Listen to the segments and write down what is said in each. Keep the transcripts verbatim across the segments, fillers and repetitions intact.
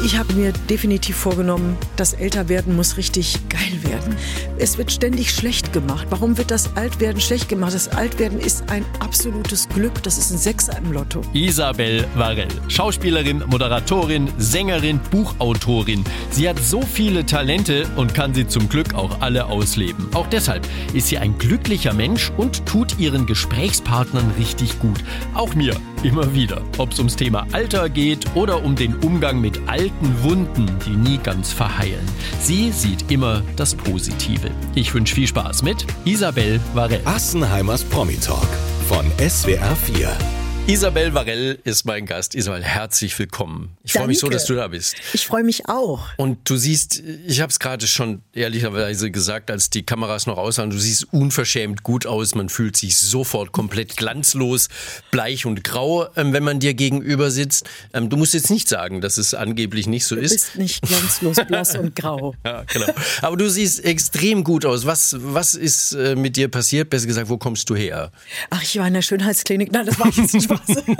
Ich habe mir definitiv vorgenommen, das Älterwerden muss richtig geil werden. Es wird ständig schlecht gemacht. Warum wird das Altwerden schlecht gemacht? Das Altwerden ist ein absolutes Glück. Das ist ein Sechser im Lotto. Isabel Varell, Schauspielerin, Moderatorin, Sängerin, Buchautorin. Sie hat so viele Talente und kann sie zum Glück auch alle ausleben. Auch deshalb ist sie ein glücklicher Mensch und tut ihren Gesprächspartnern richtig gut. Auch mir immer wieder. Ob es ums Thema Alter geht oder um den Umgang mit alten Wunden, die nie ganz verheilen. Sie sieht immer das Positive. Ich wünsche viel Spaß mit Isabel Varell. Assenheimers Promi-Talk von S W R vier. Isabel Varell ist mein Gast. Isabel, herzlich willkommen. Ich freue mich so, dass du da bist. Ich freue mich auch. Und du siehst, ich habe es gerade schon ehrlicherweise gesagt, als die Kameras noch aus waren, du siehst unverschämt gut aus. Man fühlt sich sofort komplett glanzlos, bleich und grau, ähm, wenn man dir gegenüber sitzt. Ähm, du musst jetzt nicht sagen, dass es angeblich nicht so du ist. Du bist nicht glanzlos, blass und grau. Ja, genau. Aber du siehst extrem gut aus. Was, was ist äh, mit dir passiert? Besser gesagt, wo kommst du her? Ach, ich war in der Schönheitsklinik. Nein, das war jetzt nicht. Ich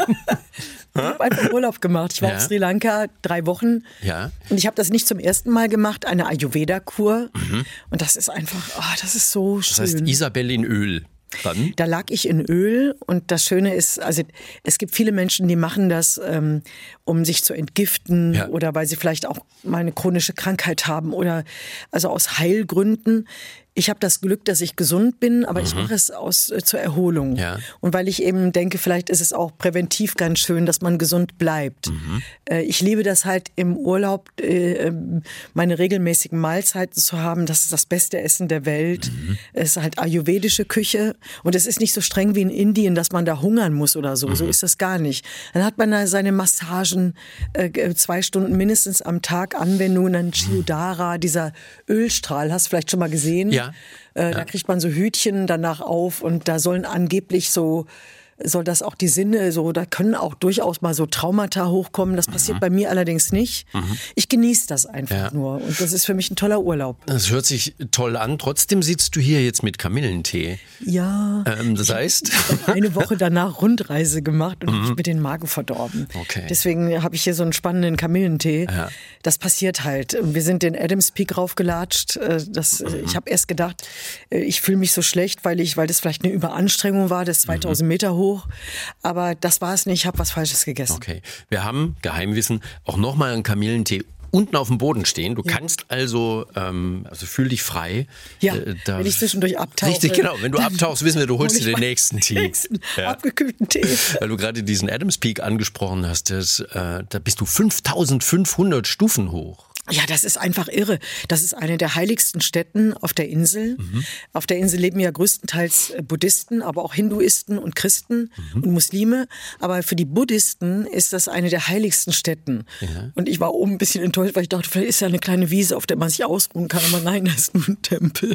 habe einfach Urlaub gemacht. Ich war ja. auf Sri Lanka drei Wochen ja. und ich habe das nicht zum ersten Mal gemacht, eine Ayurveda-Kur. Mhm. Und das ist einfach, oh, das ist so schön. Das heißt Isabel in Öl. Dann? Da lag ich in Öl und das Schöne ist, also es gibt viele Menschen, die machen das, ähm, um sich zu entgiften ja. oder weil sie vielleicht auch mal eine chronische Krankheit haben oder also aus Heilgründen. Ich habe das Glück, dass ich gesund bin, aber mhm. ich mache es aus äh, zur Erholung. Ja. Und weil ich eben denke, vielleicht ist es auch präventiv ganz schön, dass man gesund bleibt. Mhm. Äh, ich liebe das halt im Urlaub, äh, meine regelmäßigen Mahlzeiten zu haben. Das ist das beste Essen der Welt. Mhm. Es ist halt ayurvedische Küche und es ist nicht so streng wie in Indien, dass man da hungern muss oder so. Mhm. So ist das gar nicht. Dann hat man da seine Massagen, äh, zwei Stunden mindestens am Tag Anwendungen, dann Chiudara, dieser Ölstrahl, hast du vielleicht schon mal gesehen? Ja. Äh, ja. Da kriegt man so Hütchen danach auf und da sollen angeblich so, soll das auch die Sinne, so, da können auch durchaus mal so Traumata hochkommen. Das passiert mhm. bei mir allerdings nicht. Mhm. Ich genieße das einfach ja. nur und das ist für mich ein toller Urlaub. Das hört sich toll an. Trotzdem sitzt du hier jetzt mit Kamillentee. Ja. Ähm, das heißt? Ich habe eine Woche danach Rundreise gemacht und mhm. habe mir den Magen verdorben. Okay. Deswegen habe ich hier so einen spannenden Kamillentee. Ja. Das passiert halt. Wir sind den Adams Peak raufgelatscht. Das, mhm. Ich habe erst gedacht, ich fühle mich so schlecht, weil ich, weil das vielleicht eine Überanstrengung war. Das ist zweitausend mhm. Meter hoch. Aber das war es nicht. Ich habe was Falsches gegessen. Okay. Wir haben, Geheimwissen, auch nochmal einen Kamillentee unten auf dem Boden stehen. Du ja. kannst also, ähm, also fühl dich frei. Ja, äh, da, wenn ich zwischendurch abtauche. Richtig, genau. Wenn du abtauchst, wissen wir, du holst dir den nächsten Tee. Nächsten ja. abgekühlten Tee. Weil du gerade diesen Adams Peak angesprochen hast, das, äh, da bist du fünftausendfünfhundert Stufen hoch. Ja, das ist einfach irre. Das ist eine der heiligsten Stätten auf der Insel. Mhm. Auf der Insel leben ja größtenteils Buddhisten, aber auch Hinduisten und Christen mhm. und Muslime. Aber für die Buddhisten ist das eine der heiligsten Stätten. Ja. Und ich war oben ein bisschen enttäuscht, weil ich dachte, vielleicht ist ja eine kleine Wiese, auf der man sich ausruhen kann. Aber nein, das ist nur ein Tempel.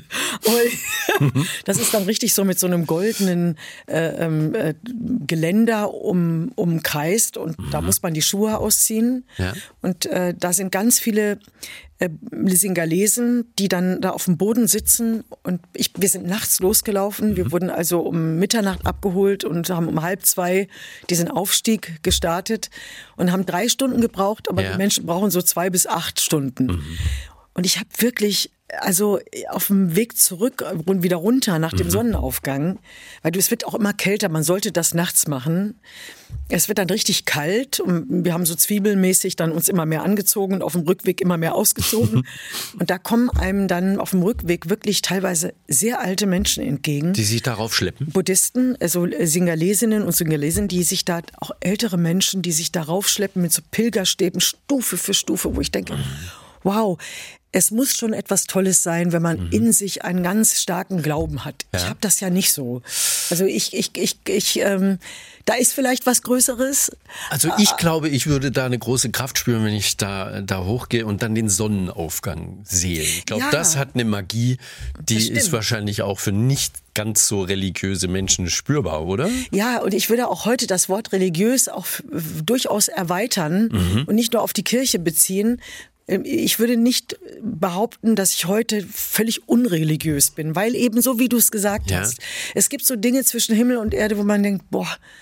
Mhm. Das ist dann richtig so mit so einem goldenen äh, äh, Geländer um, umkreist. Und mhm. da muss man die Schuhe ausziehen. Ja. Und äh, da sind ganz viele Äh, Singalesen, die dann da auf dem Boden sitzen und ich, wir sind nachts losgelaufen. Wir wurden also um Mitternacht abgeholt und haben um halb zwei diesen Aufstieg gestartet und haben drei Stunden gebraucht, aber ja. die Menschen brauchen so zwei bis acht Stunden. Mhm. Und ich habe wirklich, also auf dem Weg zurück und wieder runter nach dem mhm. Sonnenaufgang, weil du, es wird auch immer kälter, man sollte das nachts machen. Es wird dann richtig kalt und wir haben so zwiebelmäßig dann uns immer mehr angezogen und auf dem Rückweg immer mehr ausgezogen. Und da kommen einem dann auf dem Rückweg wirklich teilweise sehr alte Menschen entgegen. Die sich darauf schleppen? Buddhisten, also Singalesinnen und Singalesen, die sich da, auch ältere Menschen, die sich darauf schleppen mit so Pilgerstäben, Stufe für Stufe, wo ich denke, wow, es muss schon etwas Tolles sein, wenn man mhm. in sich einen ganz starken Glauben hat. Ja. Ich habe das ja nicht so. Also ich, ich, ich, ich, ähm, da ist vielleicht was Größeres. Also ich ah. glaube, ich würde da eine große Kraft spüren, wenn ich da, da hochgehe und dann den Sonnenaufgang sehe. Ich glaube, ja. das hat eine Magie, die ist wahrscheinlich auch für nicht ganz so religiöse Menschen spürbar, oder? Ja, und ich würde auch heute das Wort religiös auch durchaus erweitern mhm. und nicht nur auf die Kirche beziehen. Ich würde nicht behaupten, dass ich heute völlig unreligiös bin, weil eben so, wie du es gesagt ja. hast, es gibt so Dinge zwischen Himmel und Erde, wo man denkt, boah,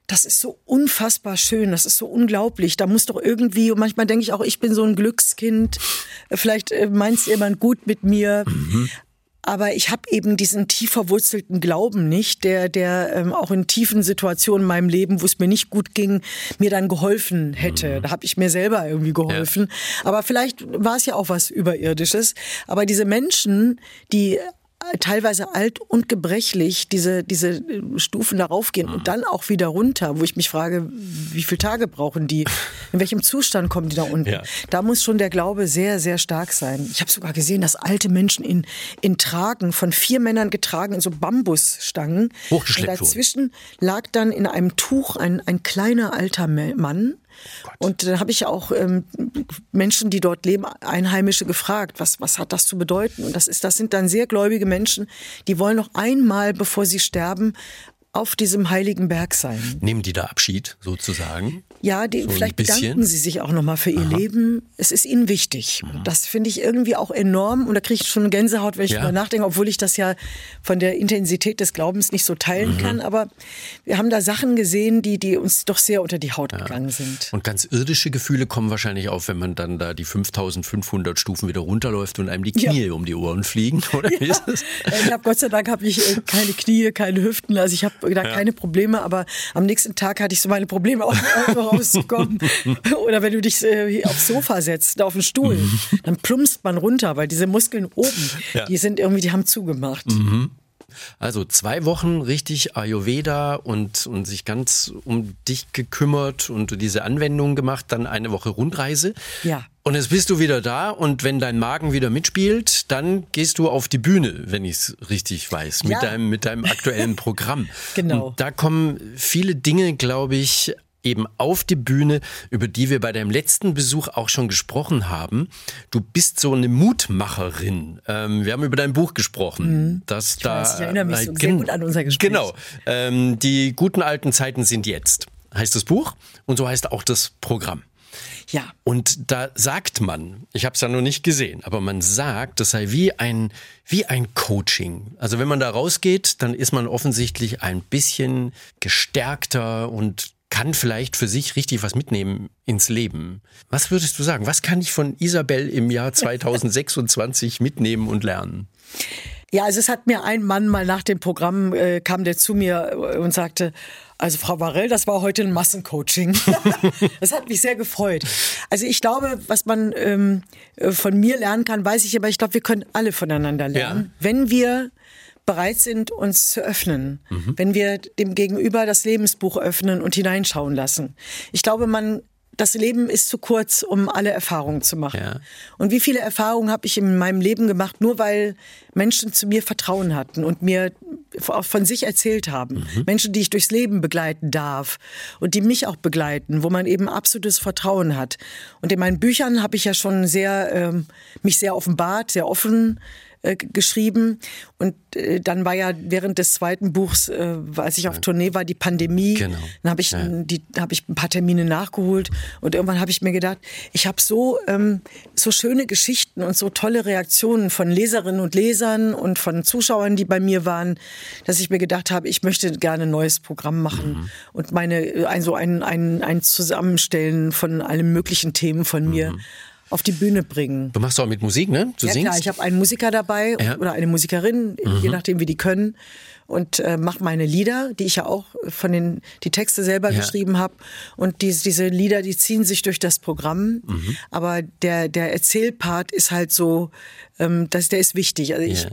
Das ist so unfassbar schön, das ist so unglaublich. Da muss doch irgendwie, und manchmal denke ich auch, ich bin so ein Glückskind, vielleicht meint es jemand gut mit mir. Mhm. Aber ich habe eben diesen tief verwurzelten Glauben nicht, der, der ähm, auch in tiefen Situationen in meinem Leben, wo es mir nicht gut ging, mir dann geholfen hätte. Mhm. Da habe ich mir selber irgendwie geholfen. Ja. Aber vielleicht war es ja auch was Überirdisches. Aber diese Menschen, die teilweise alt und gebrechlich diese diese Stufen darauf gehen und dann auch wieder runter, wo ich mich frage, wie viele Tage brauchen die, in welchem Zustand kommen die da unten? Ja. Da muss schon der Glaube sehr, sehr stark sein. Ich habe sogar gesehen, dass alte Menschen in in Tragen, von vier Männern getragen, in so Bambusstangen. Hochgeschleppt wurden. Und dazwischen lag dann in einem Tuch ein, ein kleiner alter Mann. Oh und dann habe ich auch ähm, Menschen, die dort leben, Einheimische, gefragt, was, was hat das zu bedeuten? Und das ist, das sind dann sehr gläubige Menschen, die wollen noch einmal, bevor sie sterben, auf diesem heiligen Berg sein. Nehmen die da Abschied sozusagen? Ja, die, so vielleicht bedanken sie sich auch nochmal für ihr Aha. Leben. Es ist ihnen wichtig. Mhm. Das finde ich irgendwie auch enorm. Und da kriege ich schon Gänsehaut, wenn ich ja. darüber nachdenke, obwohl ich das ja von der Intensität des Glaubens nicht so teilen mhm. kann. Aber wir haben da Sachen gesehen, die, die uns doch sehr unter die Haut ja. gegangen sind. Und ganz irdische Gefühle kommen wahrscheinlich auf, wenn man dann da die fünftausendfünfhundert Stufen wieder runterläuft und einem die Knie ja. um die Ohren fliegen, oder? Ja. Ist es? Ich habe Gott sei Dank habe ich keine Knie, keine Hüften. Also ich habe da ja. keine Probleme. Aber am nächsten Tag hatte ich so meine Probleme, auch rauszukommen. Oder wenn du dich äh, aufs Sofa setzt, auf den Stuhl, dann plumpst man runter, weil diese Muskeln oben, ja. die sind irgendwie, die haben zugemacht. Mhm. Also zwei Wochen richtig Ayurveda und, und sich ganz um dich gekümmert und diese Anwendungen gemacht, dann eine Woche Rundreise. Ja. Und jetzt bist du wieder da und wenn dein Magen wieder mitspielt, dann gehst du auf die Bühne, wenn ich es richtig weiß, mit, ja. deinem, mit deinem aktuellen Programm. Genau. Und da kommen viele Dinge, glaube ich, eben auf die Bühne, über die wir bei deinem letzten Besuch auch schon gesprochen haben. Du bist so eine Mutmacherin. Ähm, wir haben über dein Buch gesprochen. Mhm. Dass ich da, weiß, ich erinnere mich so sehr gut an unser Gespräch. Genau. Ähm, die guten alten Zeiten sind jetzt, heißt das Buch. Und so heißt auch das Programm. Ja. Und da sagt man, ich habe es ja noch nicht gesehen, aber man sagt, das sei wie ein, wie ein Coaching. Also wenn man da rausgeht, dann ist man offensichtlich ein bisschen gestärkter und kann vielleicht für sich richtig was mitnehmen ins Leben. Was würdest du sagen? Was kann ich von Isabel im Jahr zweitausendsechsundzwanzig mitnehmen und lernen? Ja, also es hat mir ein Mann mal nach dem Programm, äh, kam der zu mir und sagte, also Frau Varell, das war heute ein Massencoaching. Das hat mich sehr gefreut. Also ich glaube, was man ähm, von mir lernen kann, weiß ich, aber ich glaube, wir können alle voneinander lernen, ja. wenn wir bereit sind, uns zu öffnen, mhm. wenn wir dem Gegenüber das Lebensbuch öffnen und hineinschauen lassen. Ich glaube, man das Leben ist zu kurz, um alle Erfahrungen zu machen. Ja. Und wie viele Erfahrungen habe ich in meinem Leben gemacht, nur weil Menschen zu mir Vertrauen hatten und mir von sich erzählt haben. Mhm. Menschen, die ich durchs Leben begleiten darf und die mich auch begleiten, wo man eben absolutes Vertrauen hat. Und in meinen Büchern habe ich ja schon sehr ähm, mich sehr offenbart, sehr offen äh, geschrieben. Und äh, dann war ja während des zweiten Buchs, äh, als ich auf Tournee war, die Pandemie. Genau. Dann habe ich, ja. die, hab ich ein paar Termine nachgeholt. Und irgendwann habe ich mir gedacht, ich habe so, ähm, so schöne Geschichten und so tolle Reaktionen von Leserinnen und Lesern und von Zuschauern, die bei mir waren, dass ich mir gedacht habe, ich möchte gerne ein neues Programm machen mhm. und meine, ein, so ein, ein, ein Zusammenstellen von allen möglichen Themen von mhm. mir auf die Bühne bringen. Du machst auch mit Musik, ne? Du ja singst? Klar, ich habe einen Musiker dabei ja. oder eine Musikerin, mhm. je nachdem, wie die können. Und äh, mache meine Lieder, die ich ja auch von den die Texte selber ja. geschrieben habe. Und die, diese Lieder, die ziehen sich durch das Programm. Mhm. Aber der der Erzählpart ist halt so, ähm, das, der ist wichtig. Also ich ja.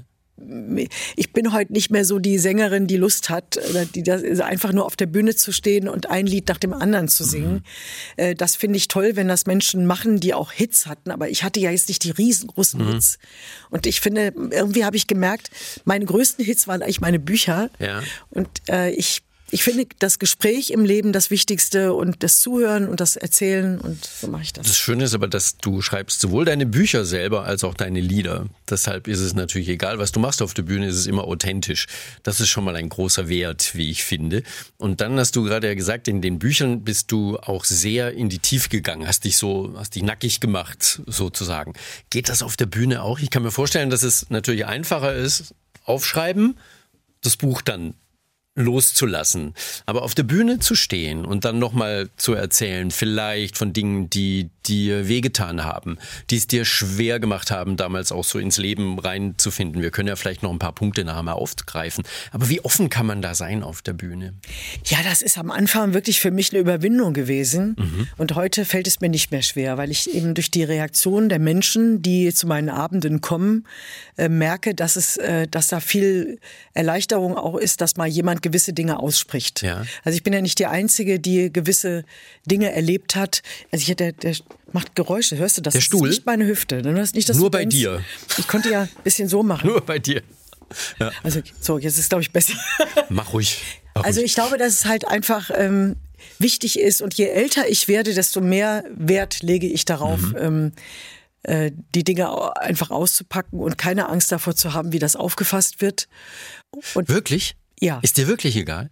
Ich bin heute nicht mehr so die Sängerin, die Lust hat, die das einfach nur auf der Bühne zu stehen und ein Lied nach dem anderen zu singen. Mhm. Das finde ich toll, wenn das Menschen machen, die auch Hits hatten. Aber ich hatte ja jetzt nicht die riesengroßen mhm. Hits. Und ich finde, irgendwie habe ich gemerkt, meine größten Hits waren eigentlich meine Bücher. Ja. Und äh, ich Ich finde das Gespräch im Leben das Wichtigste und das Zuhören und das Erzählen und so mache ich das. Das Schöne ist aber, dass du schreibst sowohl deine Bücher selber als auch deine Lieder. Deshalb ist es natürlich egal, was du machst auf der Bühne, ist es immer authentisch. Das ist schon mal ein großer Wert, wie ich finde. Und dann hast du gerade ja gesagt, in den Büchern bist du auch sehr in die Tiefe gegangen, hast dich so, hast dich nackig gemacht sozusagen. Geht das auf der Bühne auch? Ich kann mir vorstellen, dass es natürlich einfacher ist, aufschreiben, das Buch dann loszulassen. Aber auf der Bühne zu stehen und dann nochmal zu erzählen, vielleicht von Dingen, die dir wehgetan haben, die es dir schwer gemacht haben, damals auch so ins Leben reinzufinden. Wir können ja vielleicht noch ein paar Punkte nachher mal aufgreifen. Aber wie offen kann man da sein auf der Bühne? Ja, das ist am Anfang wirklich für mich eine Überwindung gewesen. Mhm. Und heute fällt es mir nicht mehr schwer, weil ich eben durch die Reaktion der Menschen, die zu meinen Abenden kommen, äh, merke, dass es, äh, dass da viel Erleichterung auch ist, dass mal jemand gewisse Dinge ausspricht. Ja. Also ich bin ja nicht die Einzige, die gewisse Dinge erlebt hat. Also ich hätte, der macht Geräusche, hörst du das? Der Stuhl? Das ist nicht meine Hüfte. Du hast nicht, dass Nur du bei denkst, dir. Ich konnte ja ein bisschen so machen. Nur bei dir. Ja. Also so, jetzt ist es, glaube ich, besser. Mach ruhig. Mach also ruhig. ich glaube, dass es halt einfach ähm, wichtig ist und je älter ich werde, desto mehr Wert lege ich darauf, mhm. ähm, äh, die Dinge einfach auszupacken und keine Angst davor zu haben, wie das aufgefasst wird. Und wirklich? Ja. Ist dir wirklich egal?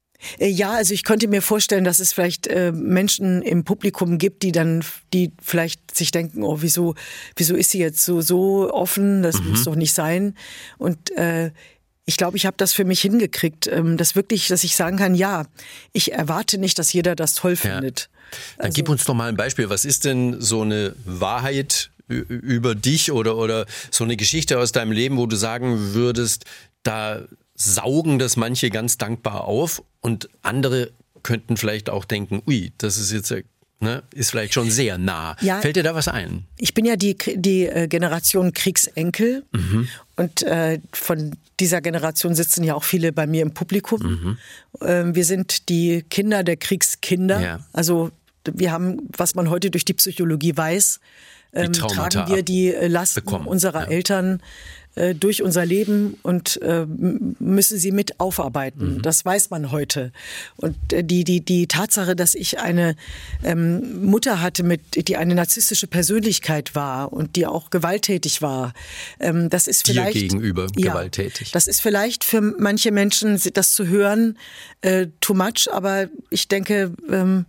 Ja, also ich könnte mir vorstellen, dass es vielleicht äh, Menschen im Publikum gibt, die dann, die vielleicht sich denken, oh, wieso, wieso ist sie jetzt so so offen? Das mhm. muss doch nicht sein. Und äh, ich glaube, ich habe das für mich hingekriegt, ähm, dass wirklich, dass ich sagen kann, ja, ich erwarte nicht, dass jeder das toll findet. Ja. Dann also, gib uns doch mal ein Beispiel. Was ist denn so eine Wahrheit über dich oder oder so eine Geschichte aus deinem Leben, wo du sagen würdest, da saugen das manche ganz dankbar auf und andere könnten vielleicht auch denken, ui, das ist jetzt, ne, ist vielleicht schon sehr nah. Ja, fällt dir da was ein? Ich bin ja die, die Generation Kriegsenkel mhm. und äh, von dieser Generation sitzen ja auch viele bei mir im Publikum. Mhm. Ähm, wir sind die Kinder der Kriegskinder. Ja. Also wir haben, was man heute durch die Psychologie weiß, ähm, tragen wir die Lasten bekommen. unserer ja. Eltern durch unser Leben und äh, müssen sie mit aufarbeiten. Mhm. Das weiß man heute. Und äh, die die die Tatsache, dass ich eine ähm, Mutter hatte, mit die eine narzisstische Persönlichkeit war und die auch gewalttätig war, ähm, das ist vielleicht dir gegenüber ja, gewalttätig. Das ist vielleicht für manche Menschen, das zu hören, äh, too much. Aber ich denke, ähm,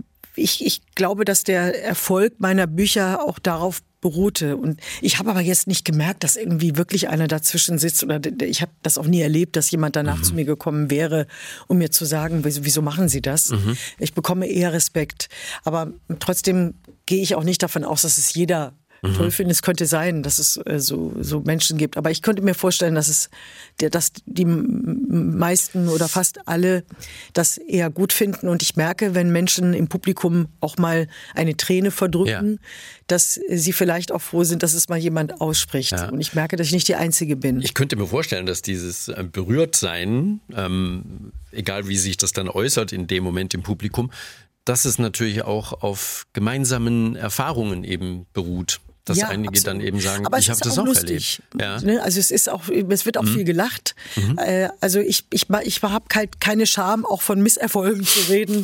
ich ich glaube, dass der Erfolg meiner Bücher auch darauf beruhte. Und ich habe aber jetzt nicht gemerkt, dass irgendwie wirklich einer dazwischen sitzt oder ich habe das auch nie erlebt, dass jemand danach mhm. zu mir gekommen wäre, um mir zu sagen, wieso, wieso machen Sie das? Mhm. Ich bekomme eher Respekt. Aber trotzdem gehe ich auch nicht davon aus, dass es jeder mhm. toll findet. Es könnte sein, dass es äh, so, so Menschen gibt. Aber ich könnte mir vorstellen, dass es, dass die meisten oder fast alle das eher gut finden. Und ich merke, wenn Menschen im Publikum auch mal eine Träne verdrücken, ja. dass sie vielleicht auch froh sind, dass es mal jemand ausspricht. Ja. Und ich merke, dass ich nicht die Einzige bin. Ich könnte mir vorstellen, dass dieses Berührtsein, ähm, egal wie sich das dann äußert in dem Moment im Publikum, dass es natürlich auch auf gemeinsamen Erfahrungen eben beruht. Dass ja, einige absolut. dann eben sagen, aber ich habe das auch lustig, erlebt. Ja. Also es ist auch, es wird auch mhm. viel gelacht. Mhm. Also ich, ich, ich habe halt keine Scham, auch von Misserfolgen zu reden.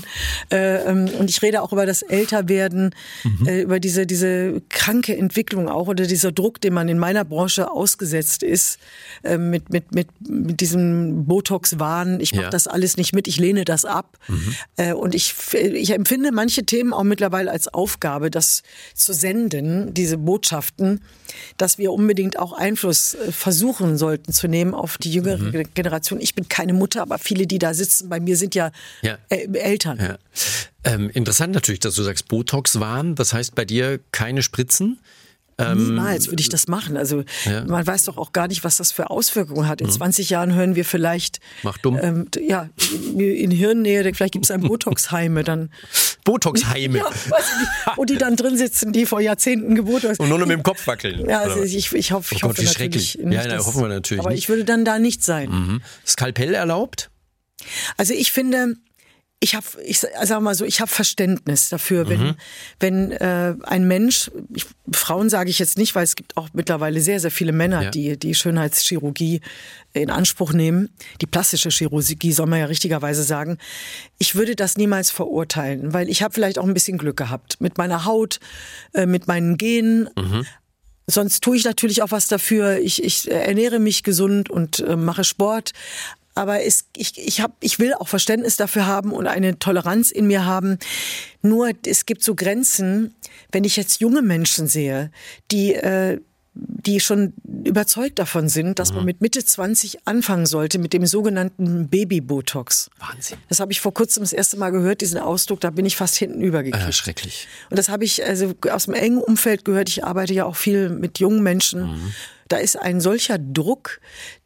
Und ich rede auch über das Älterwerden, mhm. über diese, diese kranke Entwicklung auch oder dieser Druck, den man in meiner Branche ausgesetzt ist, mit, mit, mit, mit diesem Botox-Wahn. Ich mache ja. das alles nicht mit, ich lehne das ab. Mhm. Und ich, ich empfinde manche Themen auch mittlerweile als Aufgabe, das zu senden, diese Botschaften, dass wir unbedingt auch Einfluss versuchen sollten zu nehmen auf die jüngere mhm. Generation. Ich bin keine Mutter, aber viele, die da sitzen bei mir, sind ja, ja. Äh, Eltern. Ja. Ähm, interessant natürlich, dass du sagst Botox-Wahn. Das heißt bei dir keine Spritzen? Niemals würde ich das machen. Also ja. man weiß doch auch gar nicht, was das für Auswirkungen hat. In mhm. zwanzig Jahren hören wir vielleicht Mach dumm. Ähm, ja, in Hirnnähe, vielleicht gibt es ein Botox-Heime. Dann Botox-Heime? Ja, wo die dann drin sitzen, die vor Jahrzehnten gebotox. Und nur noch mit dem Kopf wackeln. Ja, also ich, ich hoffe, ich oh hoffe Gott, wie natürlich schrecklich. nicht. Ja, da hoffen wir natürlich aber nicht. ich würde dann da nicht sein. Mhm. Skalpell erlaubt? Also ich finde... Ich habe, ich sag mal so, ich habe Verständnis dafür, wenn mhm. wenn äh, ein Mensch, ich, Frauen sage ich jetzt nicht, weil es gibt auch mittlerweile sehr sehr viele Männer, ja. die die Schönheitschirurgie in Anspruch nehmen, die plastische Chirurgie soll man ja richtigerweise sagen. Ich würde das niemals verurteilen, weil ich habe vielleicht auch ein bisschen Glück gehabt mit meiner Haut, äh, mit meinen Genen. Mhm. Sonst tue ich natürlich auch was dafür. Ich, ich ernähre mich gesund und äh, mache Sport. Aber es, ich, ich, hab, ich will auch Verständnis dafür haben und eine Toleranz in mir haben. Nur es gibt so Grenzen, wenn ich jetzt junge Menschen sehe, die, äh, die schon überzeugt davon sind, dass mhm. man mit Mitte zwanzig anfangen sollte mit dem sogenannten Baby-Botox. Wahnsinn. Das habe ich vor kurzem das erste Mal gehört, diesen Ausdruck, da bin ich fast hinten übergekippt. Ah, schrecklich. Und das habe ich also aus dem engen Umfeld gehört. Ich arbeite ja auch viel mit jungen Menschen. Mhm. Da ist ein solcher Druck,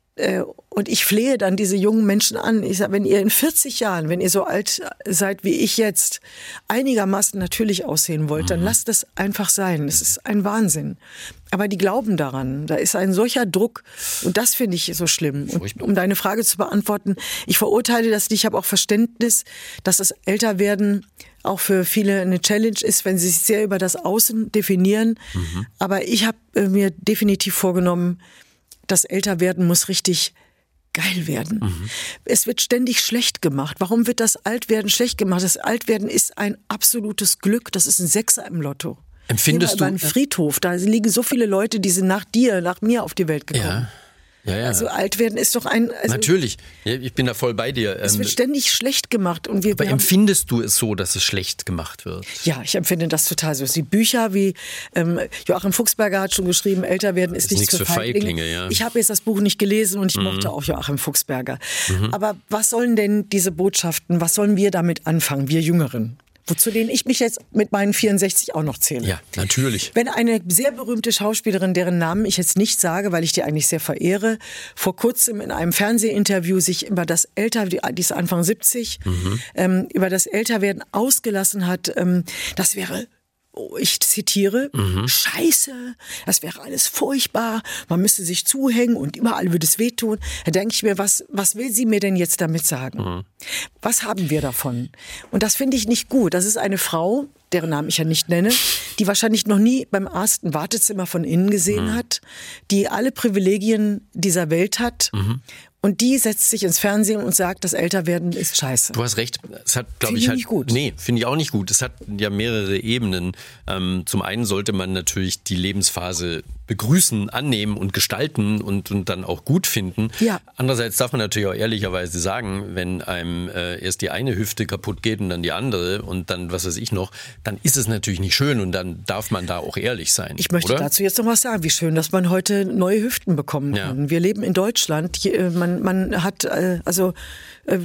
und ich flehe dann diese jungen Menschen an. Ich sage, wenn ihr in vierzig Jahren, wenn ihr so alt seid wie ich jetzt, einigermaßen natürlich aussehen wollt, dann lasst es einfach sein. Es ist ein Wahnsinn. Aber die glauben daran. Da ist ein solcher Druck. Und das finde ich so schlimm. Und um deine Frage zu beantworten, ich verurteile das nicht. Ich habe auch Verständnis, dass das Älterwerden auch für viele eine Challenge ist, wenn sie sich sehr über das Außen definieren. Mhm. Aber ich habe mir definitiv vorgenommen, das Älterwerden muss richtig geil werden. Mhm. Es wird ständig schlecht gemacht. Warum wird das Altwerden schlecht gemacht? Das Altwerden ist ein absolutes Glück. Das ist ein Sechser im Lotto. Empfindest Geh mal du? über einen Friedhof, da liegen so viele Leute, die sind nach dir, nach mir auf die Welt gekommen. Ja. Ja, ja. Also Altwerden ist doch ein... Also natürlich, ich bin da voll bei dir. Es wird ständig schlecht gemacht. Und wir, aber wir empfindest du es so, dass es schlecht gemacht wird? Ja, ich empfinde das total so. Die Bücher wie ähm, Joachim Fuchsberger hat schon geschrieben, Älterwerden ist, ist nichts für Feiglinge. Feiglinge ja. Ich habe jetzt das Buch nicht gelesen und ich mhm. mochte auch Joachim Fuchsberger. Mhm. Aber was sollen denn diese Botschaften, was sollen wir damit anfangen, wir Jüngeren? Wozu denen ich mich jetzt mit meinen vierundsechzig auch noch zähle. Ja, natürlich. Wenn eine sehr berühmte Schauspielerin, deren Namen ich jetzt nicht sage, weil ich die eigentlich sehr verehre, vor kurzem in einem Fernsehinterview sich über das Älter, die ist Anfang siebzig, mhm. ähm, über das Älterwerden ausgelassen hat, ähm, das wäre... Ich zitiere, mhm. Scheiße, das wäre alles furchtbar, man müsste sich zuhängen und überall würde es wehtun. Da denke ich mir, was, was will sie mir denn jetzt damit sagen? Mhm. Was haben wir davon? Und das finde ich nicht gut. Das ist eine Frau, deren Namen ich ja nicht nenne, die wahrscheinlich noch nie beim Arzt ein Wartezimmer von innen gesehen mhm. hat, die alle Privilegien dieser Welt hat. Mhm. Und die setzt sich ins Fernsehen und sagt, das Älterwerden ist scheiße. Du hast recht. Es hat, glaube ich, ich halt, nicht gut. Nee, finde ich auch nicht gut. Es hat ja mehrere Ebenen. Ähm, zum einen sollte man natürlich die Lebensphase begrüßen, annehmen und gestalten und, und dann auch gut finden. Ja. Andererseits darf man natürlich auch ehrlicherweise sagen, wenn einem äh, erst die eine Hüfte kaputt geht und dann die andere und dann was weiß ich noch, dann ist es natürlich nicht schön und dann darf man da auch ehrlich sein. Ich möchte oder? dazu jetzt noch was sagen, wie schön, dass man heute neue Hüften bekommen kann. Ja. Wir leben in Deutschland, hier, man, man hat, äh, also äh,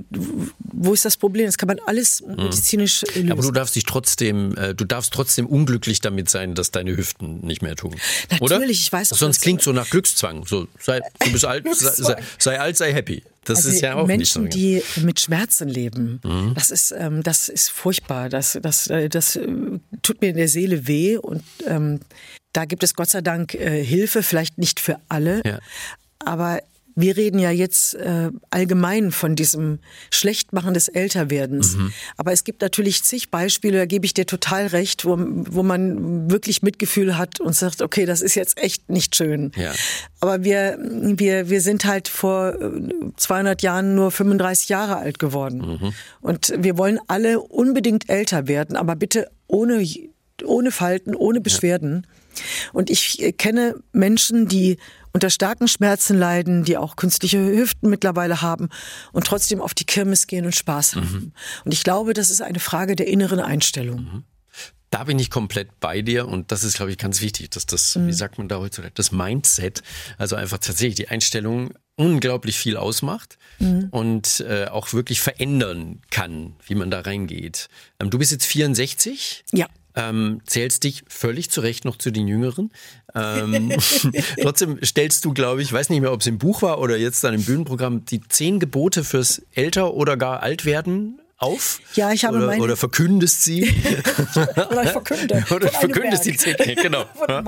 wo ist das Problem? Das kann man alles medizinisch lösen. Aber du darfst dich trotzdem, äh, du darfst trotzdem unglücklich damit sein, dass deine Hüften nicht mehr tun. Natürlich, oder? Ich weiß auch, sonst klingt so nach Glückszwang. So, sei, du bist alt, sei, sei alt, sei happy. Das also ist ja auch Menschen, nicht so. die mit Schmerzen leben, mhm. das ist, ähm, das ist furchtbar. Das, das, das, das äh, tut mir in der Seele weh. Und ähm, da gibt es Gott sei Dank äh, Hilfe, vielleicht nicht für alle, ja. aber wir reden ja jetzt äh, allgemein von diesem Schlechtmachen des Älterwerdens. Mhm. Aber es gibt natürlich zig Beispiele, da gebe ich dir total recht, wo, wo man wirklich Mitgefühl hat und sagt, okay, das ist jetzt echt nicht schön. Ja. Aber wir, wir, wir sind halt vor zweihundert Jahren nur fünfunddreißig Jahre alt geworden. Mhm. Und wir wollen alle unbedingt älter werden, aber bitte ohne, ohne Falten, ohne Beschwerden. Ja. Und ich kenne Menschen, die unter starken Schmerzen leiden, die auch künstliche Hüften mittlerweile haben und trotzdem auf die Kirmes gehen und Spaß haben. Mhm. Und ich glaube, das ist eine Frage der inneren Einstellung. Mhm. Da bin ich komplett bei dir und das ist, glaube ich, ganz wichtig, dass das, mhm. wie sagt man da heutzutage, das Mindset, also einfach tatsächlich die Einstellung unglaublich viel ausmacht mhm. und äh, auch wirklich verändern kann, wie man da reingeht. Ähm, du bist jetzt vierundsechzig? Ja. Ähm, zählst dich völlig zu Recht noch zu den Jüngeren. Ähm, trotzdem stellst du, glaube ich, weiß nicht mehr, ob es im Buch war oder jetzt dann im Bühnenprogramm, die zehn Gebote fürs Älter- oder gar Altwerden auf? Ja, ich habe oder, meine... Oder verkündest sie? oder ich verkünde. Oder verkündest die zehn, genau.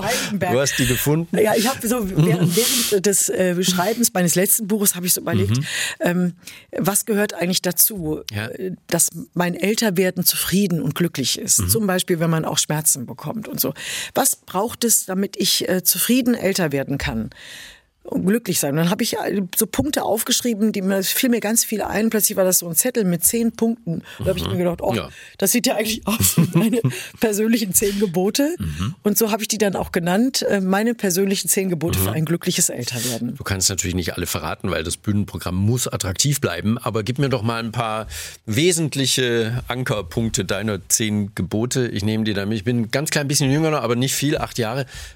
Du hast die gefunden? Ja, ich habe so während, während des äh, Schreibens meines letzten Buches habe ich so überlegt, mhm. ähm, was gehört eigentlich dazu, ja. dass mein Älterwerden zufrieden und glücklich ist. Mhm. Zum Beispiel, wenn man auch Schmerzen bekommt und so. Was braucht es, damit ich äh, zufrieden älter werden kann? Und glücklich sein. Und dann habe ich so Punkte aufgeschrieben, die mir fiel mir ganz viel ein. Plötzlich war das so ein Zettel mit zehn Punkten. Da habe ich mir gedacht, oh, ja. das sieht ja eigentlich aus wie meine persönlichen zehn Gebote. Mhm. Und so habe ich die dann auch genannt. Meine persönlichen zehn Gebote mhm. für ein glückliches Älterwerden. Du kannst natürlich nicht alle verraten, weil das Bühnenprogramm muss attraktiv bleiben. Aber gib mir doch mal ein paar wesentliche Ankerpunkte deiner zehn Gebote. Ich nehme die dann mit. Ich bin ein ganz klein bisschen jünger, aber nicht viel, acht Jahre.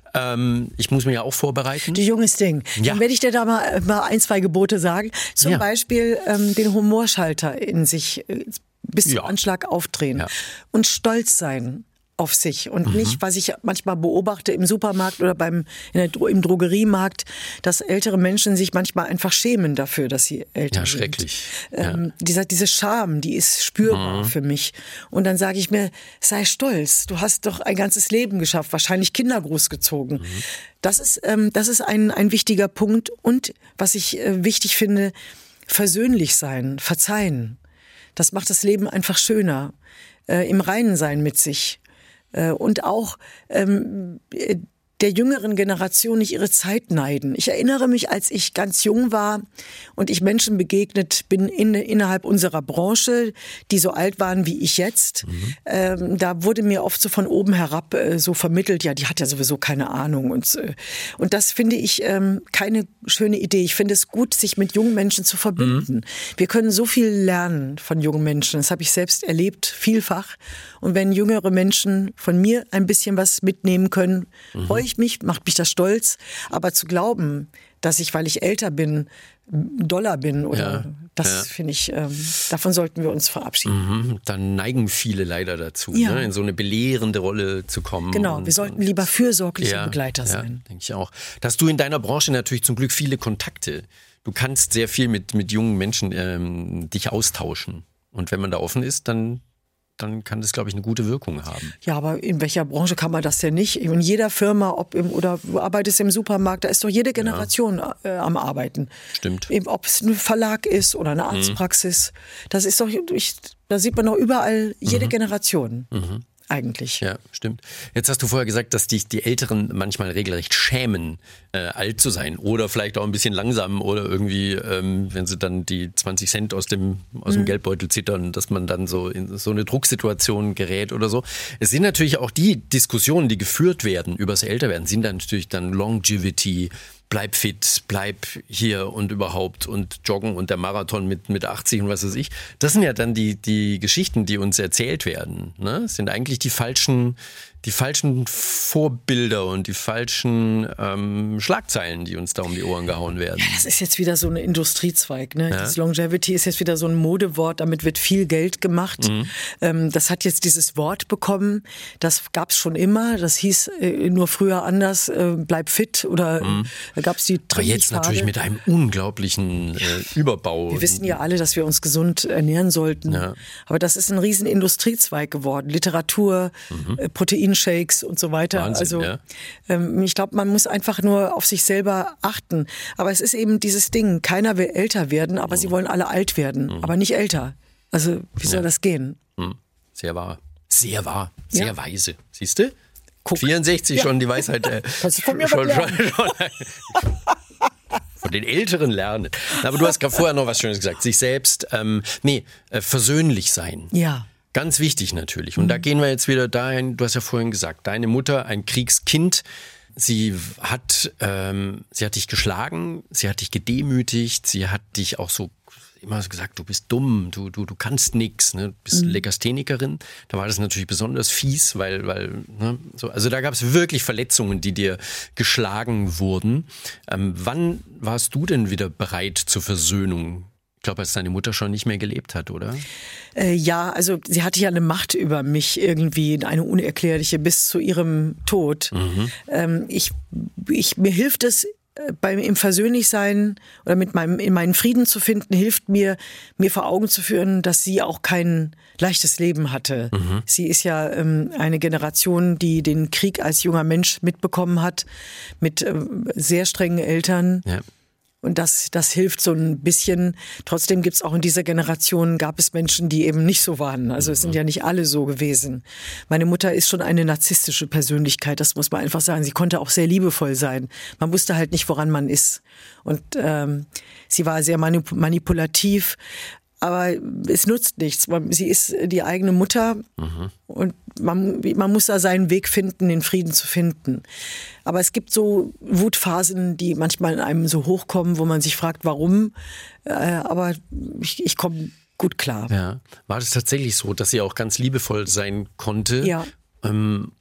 Ähm, ich muss mich ja auch vorbereiten. Du junges Ding. Ja. Dann werde ich dir da mal, mal ein, zwei Gebote sagen. Zum Ja. Beispiel ähm, den Humorschalter in sich äh, bis zum Ja. Anschlag aufdrehen Ja. und stolz sein auf sich und Mhm. nicht, was ich manchmal beobachte im Supermarkt oder beim in der, Dro- im Drogeriemarkt, dass ältere Menschen sich manchmal einfach schämen dafür, dass sie älter Ja, sind. schrecklich. Ähm, dieser, diese Scham, die ist spürbar für mich. Und dann sage ich mir, sei stolz, du hast doch ein ganzes Leben geschafft, wahrscheinlich Kinder großgezogen. Das ist, ähm, das ist ein, ein wichtiger Punkt. Und was ich äh, wichtig finde, versöhnlich sein, verzeihen. Das macht das Leben einfach schöner. Äh, im Reinen sein mit sich. Äh, und auch ähm, der jüngeren Generation nicht ihre Zeit neiden. Ich erinnere mich, als ich ganz jung war und ich Menschen begegnet bin in, innerhalb unserer Branche, die so alt waren wie ich jetzt. Mhm. Ähm, da wurde mir oft so von oben herab äh, so vermittelt, ja, die hat ja sowieso keine Ahnung. Und, äh, und das finde ich ähm, keine schöne Idee. Ich finde es gut, sich mit jungen Menschen zu verbinden. Mhm. Wir können so viel lernen von jungen Menschen. Das habe ich selbst erlebt, vielfach. Und wenn jüngere Menschen von mir ein bisschen was mitnehmen können, mhm. freue ich mich, macht mich das stolz. Aber zu glauben, dass ich, weil ich älter bin, doller bin, oder ja, das ja. finde ich, ähm, davon sollten wir uns verabschieden. Mhm, dann neigen viele leider dazu, ja. ne, in so eine belehrende Rolle zu kommen. Genau, und, wir sollten lieber fürsorgliche ja, Begleiter ja, sein. Denke ich auch. Dass du in deiner Branche natürlich zum Glück viele Kontakte. Du kannst sehr viel mit, mit jungen Menschen ähm, dich austauschen. Und wenn man da offen ist, dann dann kann das, glaube ich, eine gute Wirkung haben. Ja, aber in welcher Branche kann man das denn nicht? In jeder Firma, ob im, oder du arbeitest im Supermarkt, da ist doch jede Generation ja. äh, am Arbeiten. Stimmt. Eben, ob es ein Verlag ist oder eine Arztpraxis. Mhm. Das ist doch, ich, da sieht man doch überall jede mhm. Generation. Mhm. Eigentlich. Ja, stimmt. Jetzt hast du vorher gesagt, dass dich die Älteren manchmal regelrecht schämen, äh, alt zu sein. Oder vielleicht auch ein bisschen langsam oder irgendwie, ähm, wenn sie dann die zwanzig Cent aus dem, aus dem mhm. Geldbeutel zittern, dass man dann so in so eine Drucksituation gerät oder so. Es sind natürlich auch die Diskussionen, die geführt werden übers Älterwerden, sind dann natürlich dann Longevity, bleib fit, bleib hier und überhaupt und joggen und der Marathon mit, mit achtzig und was weiß ich. Das sind ja dann die, die Geschichten, die uns erzählt werden. Ne? Das sind eigentlich die falschen, die falschen Vorbilder und die falschen ähm, Schlagzeilen, die uns da um die Ohren gehauen werden. Ja, das ist jetzt wieder so ein Industriezweig. Ne? Ja. Das Longevity ist jetzt wieder so ein Modewort, damit wird viel Geld gemacht. Mhm. Ähm, das hat jetzt dieses Wort bekommen, das gab es schon immer, das hieß äh, nur früher anders, äh, bleib fit oder mhm. äh, gab es die Aber jetzt natürlich mit einem unglaublichen äh, Überbau. Wir wissen ja alle, dass wir uns gesund ernähren sollten. Ja. Aber das ist ein riesen Industriezweig geworden. Literatur, mhm. äh, Proteinshakes und so weiter. Wahnsinn, also ja. ähm, ich glaube, man muss einfach nur auf sich selber achten. Aber es ist eben dieses Ding, keiner will älter werden, aber mhm. sie wollen alle alt werden, mhm. aber nicht älter. Also wie soll ja. das gehen? Mhm. Sehr wahr. Sehr wahr. Sehr ja. weise. Siehst du? Guck. vierundsechzig ja. schon die Weisheit. Äh, Kannst du von mir schon, was lernen? schon, schon, von den Älteren lernen. Aber du hast gerade vorher noch was Schönes gesagt. Sich selbst, ähm, nee, äh, versöhnlich sein. Ja. Ganz wichtig natürlich. Und mhm. da gehen wir jetzt wieder dahin, du hast ja vorhin gesagt, deine Mutter, ein Kriegskind, sie hat, ähm, sie hat dich geschlagen, sie hat dich gedemütigt, sie hat dich auch so immer gesagt, du bist dumm, du, du, du kannst nix, ne? Du bist mhm. Legasthenikerin. Da war das natürlich besonders fies, weil, weil, ne, so, also da gab es wirklich Verletzungen, die dir geschlagen wurden. Ähm, wann warst du denn wieder bereit zur Versöhnung? Ich glaube, als deine Mutter schon nicht mehr gelebt hat, oder? Äh, ja, also sie hatte ja eine Macht über mich irgendwie, eine unerklärliche, bis zu ihrem Tod. Mhm. Ähm, ich, ich, mir hilft es, beim im Versöhnlichsein oder mit meinem in meinen Frieden zu finden, hilft mir, mir vor Augen zu führen, dass sie auch kein leichtes Leben hatte. Mhm. Sie ist ja ähm, eine Generation, die den Krieg als junger Mensch mitbekommen hat, mit ähm, sehr strengen Eltern. Ja. Und das, das hilft so ein bisschen. Trotzdem gibt's auch in dieser Generation, gab es Menschen, die eben nicht so waren. Also es sind ja nicht alle so gewesen. Meine Mutter ist schon eine narzisstische Persönlichkeit, das muss man einfach sagen. Sie konnte auch sehr liebevoll sein. Man wusste halt nicht, woran man ist. Und ähm, sie war sehr manip- manipulativ. Aber es nutzt nichts. Sie ist die eigene Mutter mhm. und man, man muss da seinen Weg finden, den Frieden zu finden. Aber es gibt so Wutphasen, die manchmal in einem so hochkommen, wo man sich fragt, warum. Äh, aber ich, ich komme gut klar. Ja. War das tatsächlich so, dass sie auch ganz liebevoll sein konnte? Ja. Ähm,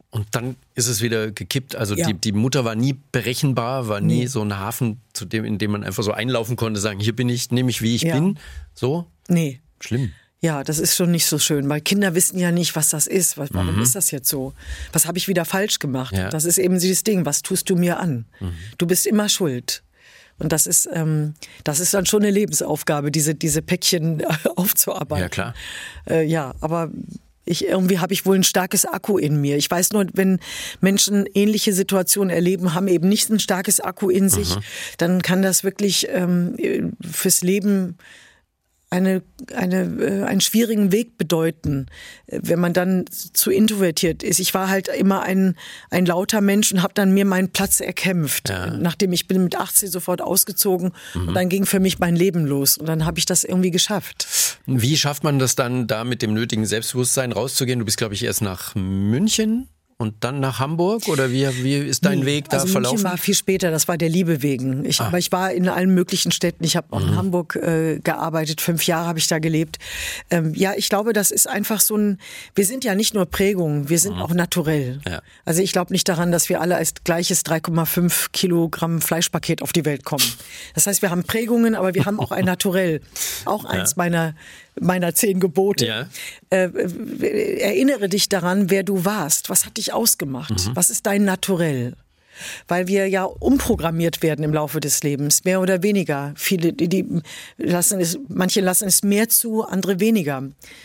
Und dann ist es wieder gekippt. Also Ja. die, die Mutter war nie berechenbar, war nie Nee. so ein Hafen, zu dem, in dem man einfach so einlaufen konnte, sagen, hier bin ich, nehme ich, wie ich Ja. bin. So, Nee. schlimm. Ja, das ist schon nicht so schön, weil Kinder wissen ja nicht, was das ist. Was, warum ist das jetzt so? Was habe ich wieder falsch gemacht? Ja. Das ist eben dieses Ding, was tust du mir an? Du bist immer schuld. Und das ist, ähm, das ist dann schon eine Lebensaufgabe, diese, diese Päckchen aufzuarbeiten. Ja, klar. Äh, ja, aber ich, irgendwie habe ich wohl ein starkes Akku in mir. Ich weiß nur, wenn Menschen ähnliche Situationen erleben, haben eben nicht ein starkes Akku in sich, dann kann das wirklich ähm, fürs Leben eine, eine, äh, einen schwierigen Weg bedeuten, äh, wenn man dann zu introvertiert ist. Ich war halt immer ein, ein lauter Mensch und habe dann mir meinen Platz erkämpft. Ja. Nachdem ich bin mit achtzehn sofort ausgezogen und dann ging für mich mein Leben los und dann habe ich das irgendwie geschafft. Wie schafft man das dann, da mit dem nötigen Selbstbewusstsein rauszugehen? Du bist, glaube ich, erst nach München und dann nach Hamburg? Oder wie, wie ist dein Nee, Weg da also verlaufen? München war viel später, das war der Liebe wegen. Ich, Ah. Aber ich war in allen möglichen Städten. Ich habe auch in Hamburg äh, gearbeitet, fünf Jahre habe ich da gelebt. Ähm, ja, ich glaube, das ist einfach so ein, wir sind ja nicht nur Prägung, wir sind auch naturell. Ja. Also ich glaube nicht daran, dass wir alle als gleiches drei Komma fünf Kilogramm Fleischpaket auf die Welt kommen. Das heißt, wir haben Prägungen, aber wir haben auch ein Naturell. Auch eins meiner meiner zehn Gebote. Ja. Äh, äh, erinnere dich daran, wer du warst. Was hat dich ausgemacht? Was ist dein Naturell? Weil wir ja umprogrammiert werden im Laufe des Lebens, mehr oder weniger. Viele, die, die lassen es, manche lassen es mehr zu, andere weniger.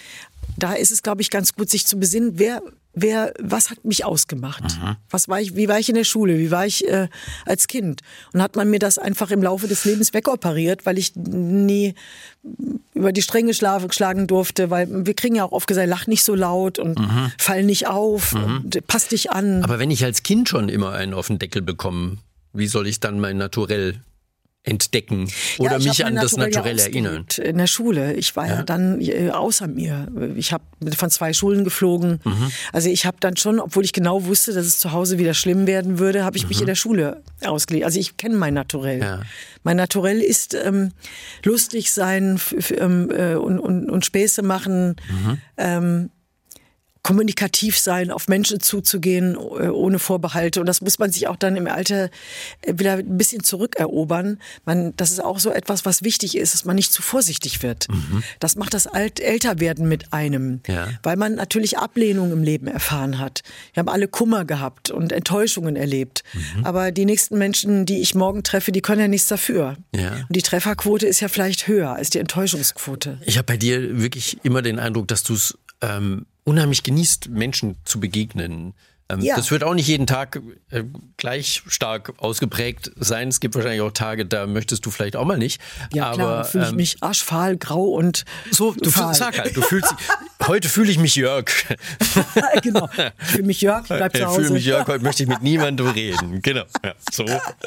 Da ist es, glaube ich, ganz gut, sich zu besinnen, wer, wer, was hat mich ausgemacht? Was war ich, wie war ich in der Schule? Wie war ich äh, als Kind? Und hat man mir das einfach im Laufe des Lebens wegoperiert, weil ich nie über die Stränge schlafen, schlagen durfte, weil wir kriegen ja auch oft gesagt, lach nicht so laut und fall nicht auf, und pass dich an. Aber wenn ich als Kind schon immer einen auf den Deckel bekomme, wie soll ich dann mein Naturell entdecken oder Ja, ich mich hab an mein das Naturell ja Naturell erinnern? ausgelebt in der Schule. Ich war ja, ja dann äh, außer mir. Ich habe von zwei Schulen geflogen. Mhm. Also ich habe dann schon, obwohl ich genau wusste, dass es zu Hause wieder schlimm werden würde, habe ich mhm. mich in der Schule ausgelebt. Also ich kenne mein Naturell. Ja. Mein Naturell ist ähm, lustig sein f- f- ähm, äh, und, und, und Späße machen, mhm. ähm, kommunikativ sein, auf Menschen zuzugehen, ohne Vorbehalte. Und das muss man sich auch dann im Alter wieder ein bisschen zurückerobern. Man, das ist auch so etwas, was wichtig ist, dass man nicht zu vorsichtig wird. Mhm. Das macht das Alt Älterwerden mit einem. Ja. Weil man natürlich Ablehnung im Leben erfahren hat. Wir haben alle Kummer gehabt und Enttäuschungen erlebt. Mhm. Aber die nächsten Menschen, die ich morgen treffe, die können ja nichts dafür. Ja. Und die Trefferquote ist ja vielleicht höher als die Enttäuschungsquote. Ich habe bei dir wirklich immer den Eindruck, dass du es ähm, unheimlich genießt, Menschen zu begegnen. Ähm, ja. Das wird auch nicht jeden Tag äh, gleich stark ausgeprägt sein. Es gibt wahrscheinlich auch Tage, da möchtest du vielleicht auch mal nicht. Ja, aber klar, fühle ich ähm, mich arschfahl, grau und so. Du fahl. Sag halt, du fühlst heute fühle ich mich Jörg. Genau, ich fühle mich Jörg, ich bleib zu Hause. Ich fühle mich Jörg, heute möchte ich mit niemandem reden. Genau, ja, so.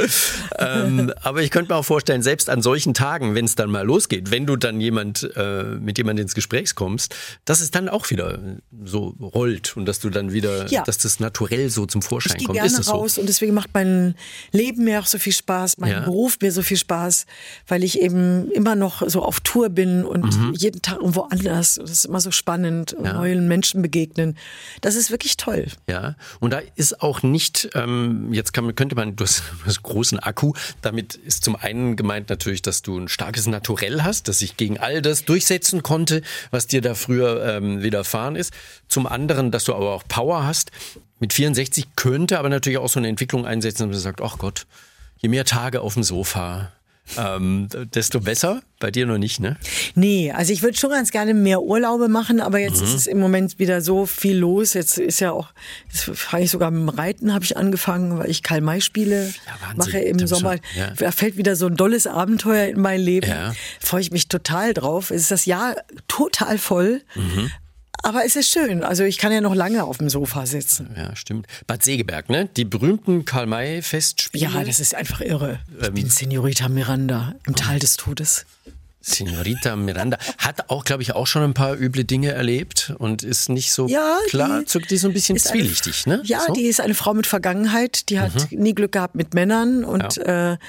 ähm, aber ich könnte mir auch vorstellen, selbst an solchen Tagen, wenn es dann mal losgeht, wenn du dann jemand äh, mit jemandem ins Gespräch kommst, dass es dann auch wieder so rollt und dass du dann wieder, ja. dass das naturell so zum Vorschein ich kommt. Ich gehe gerne ist das raus so? Und deswegen macht mein Leben mir auch so viel Spaß, mein ja. Beruf mir so viel Spaß, weil ich eben immer noch so auf Tour bin und mhm. jeden Tag irgendwo anders. Das ist immer so spannend, ja. neuen Menschen begegnen. Das ist wirklich toll. Ja, und da ist auch nicht, ähm, jetzt kann, könnte man, du hast einen großen Akku, damit ist zum einen gemeint natürlich, dass du ein starkes Naturell hast, das sich gegen all das durchsetzen konnte, was dir da früher ähm, widerfahren ist. Zum anderen, dass du aber auch Power hast. Mit vierundsechzig könnte aber natürlich auch so eine Entwicklung einsetzen, dass man sagt, ach Gott, je mehr Tage auf dem Sofa, ähm, desto besser. Bei dir noch nicht, ne? Nee, also ich würde schon ganz gerne mehr Urlaube machen, aber jetzt mhm. ist es im Moment wieder so viel los. Jetzt ist ja auch, jetzt fange ich sogar mit dem Reiten, habe ich angefangen, weil ich Karl-May spiele, ja, mache im Sommer. Ja. Da fällt wieder so ein dolles Abenteuer in mein Leben. Ja. Freue ich mich total drauf. Es ist das Jahr total voll. Mhm. Aber es ist schön. Also ich kann ja noch lange auf dem Sofa sitzen. Ja, stimmt. Bad Segeberg, ne? Die berühmten Karl-May-Festspiele. Ja, das ist einfach irre. Ich ähm, bin Senorita Miranda im Tal des Todes. Senorita Miranda hat auch, glaube ich, auch schon ein paar üble Dinge erlebt und ist nicht so ja, klar, die, die ist so ein bisschen zwielichtig, eine, ne? Ja, so? die ist eine Frau mit Vergangenheit, die hat mhm. nie Glück gehabt mit Männern und ja. äh,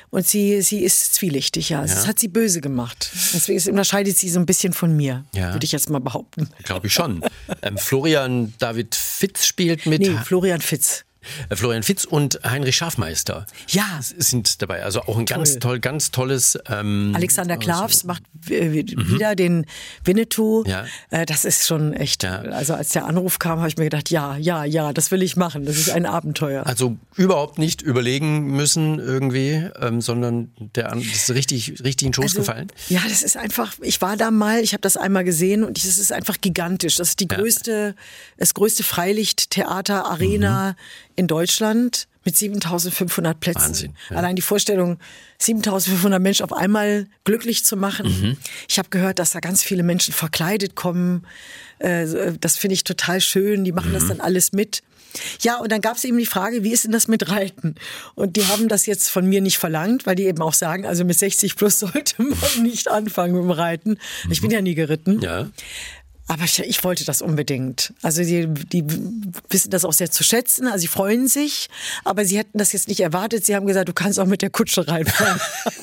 Und sie, sie ist zwielichtig, ja. Ja. Das hat sie böse gemacht. Deswegen ist- unterscheidet sie so ein bisschen von mir, Ja. würde ich jetzt mal behaupten. Glaube ich schon. ähm, Florian David Fitz spielt mit. Nee, Florian Fitz. Äh, Florian Fitz und Heinrich Schafmeister Ja. sind dabei. Also auch ein ganz toll, ganz tolles. Ähm, Alexander Klavs macht äh, wieder den Winnetou. Ja. Äh, das ist schon echt. Ja. Also als der Anruf kam, habe ich mir gedacht, ja, ja, ja, das will ich machen. Das ist ein Abenteuer. Also überhaupt nicht überlegen müssen irgendwie, ähm, sondern der An- das ist richtig, richtig in den Schoß Also, gefallen. Ja, das ist einfach, ich war da mal, ich habe das einmal gesehen und es ist einfach gigantisch. Das ist die Ja. größte, das größte Freilichttheater, Arena Mhm. in Deutschland mit siebentausendfünfhundert Plätzen. Wahnsinn, ja. Allein die Vorstellung, siebentausendfünfhundert Menschen auf einmal glücklich zu machen. Mhm. Ich habe gehört, dass da ganz viele Menschen verkleidet kommen. Äh, Das finde ich total schön. Die machen Mhm. das dann alles mit. Ja, und dann gab es eben die Frage, wie ist denn das mit Reiten? Und die haben das jetzt von mir nicht verlangt, weil die eben auch sagen, also mit sechzig plus sollte man nicht anfangen mit dem Reiten. Ich bin ja nie geritten. Ja. Aber ich, ich wollte das unbedingt. Also die, die wissen das auch sehr zu schätzen, also sie freuen sich, aber sie hätten das jetzt nicht erwartet. Sie haben gesagt, du kannst auch mit der Kutsche reinfahren.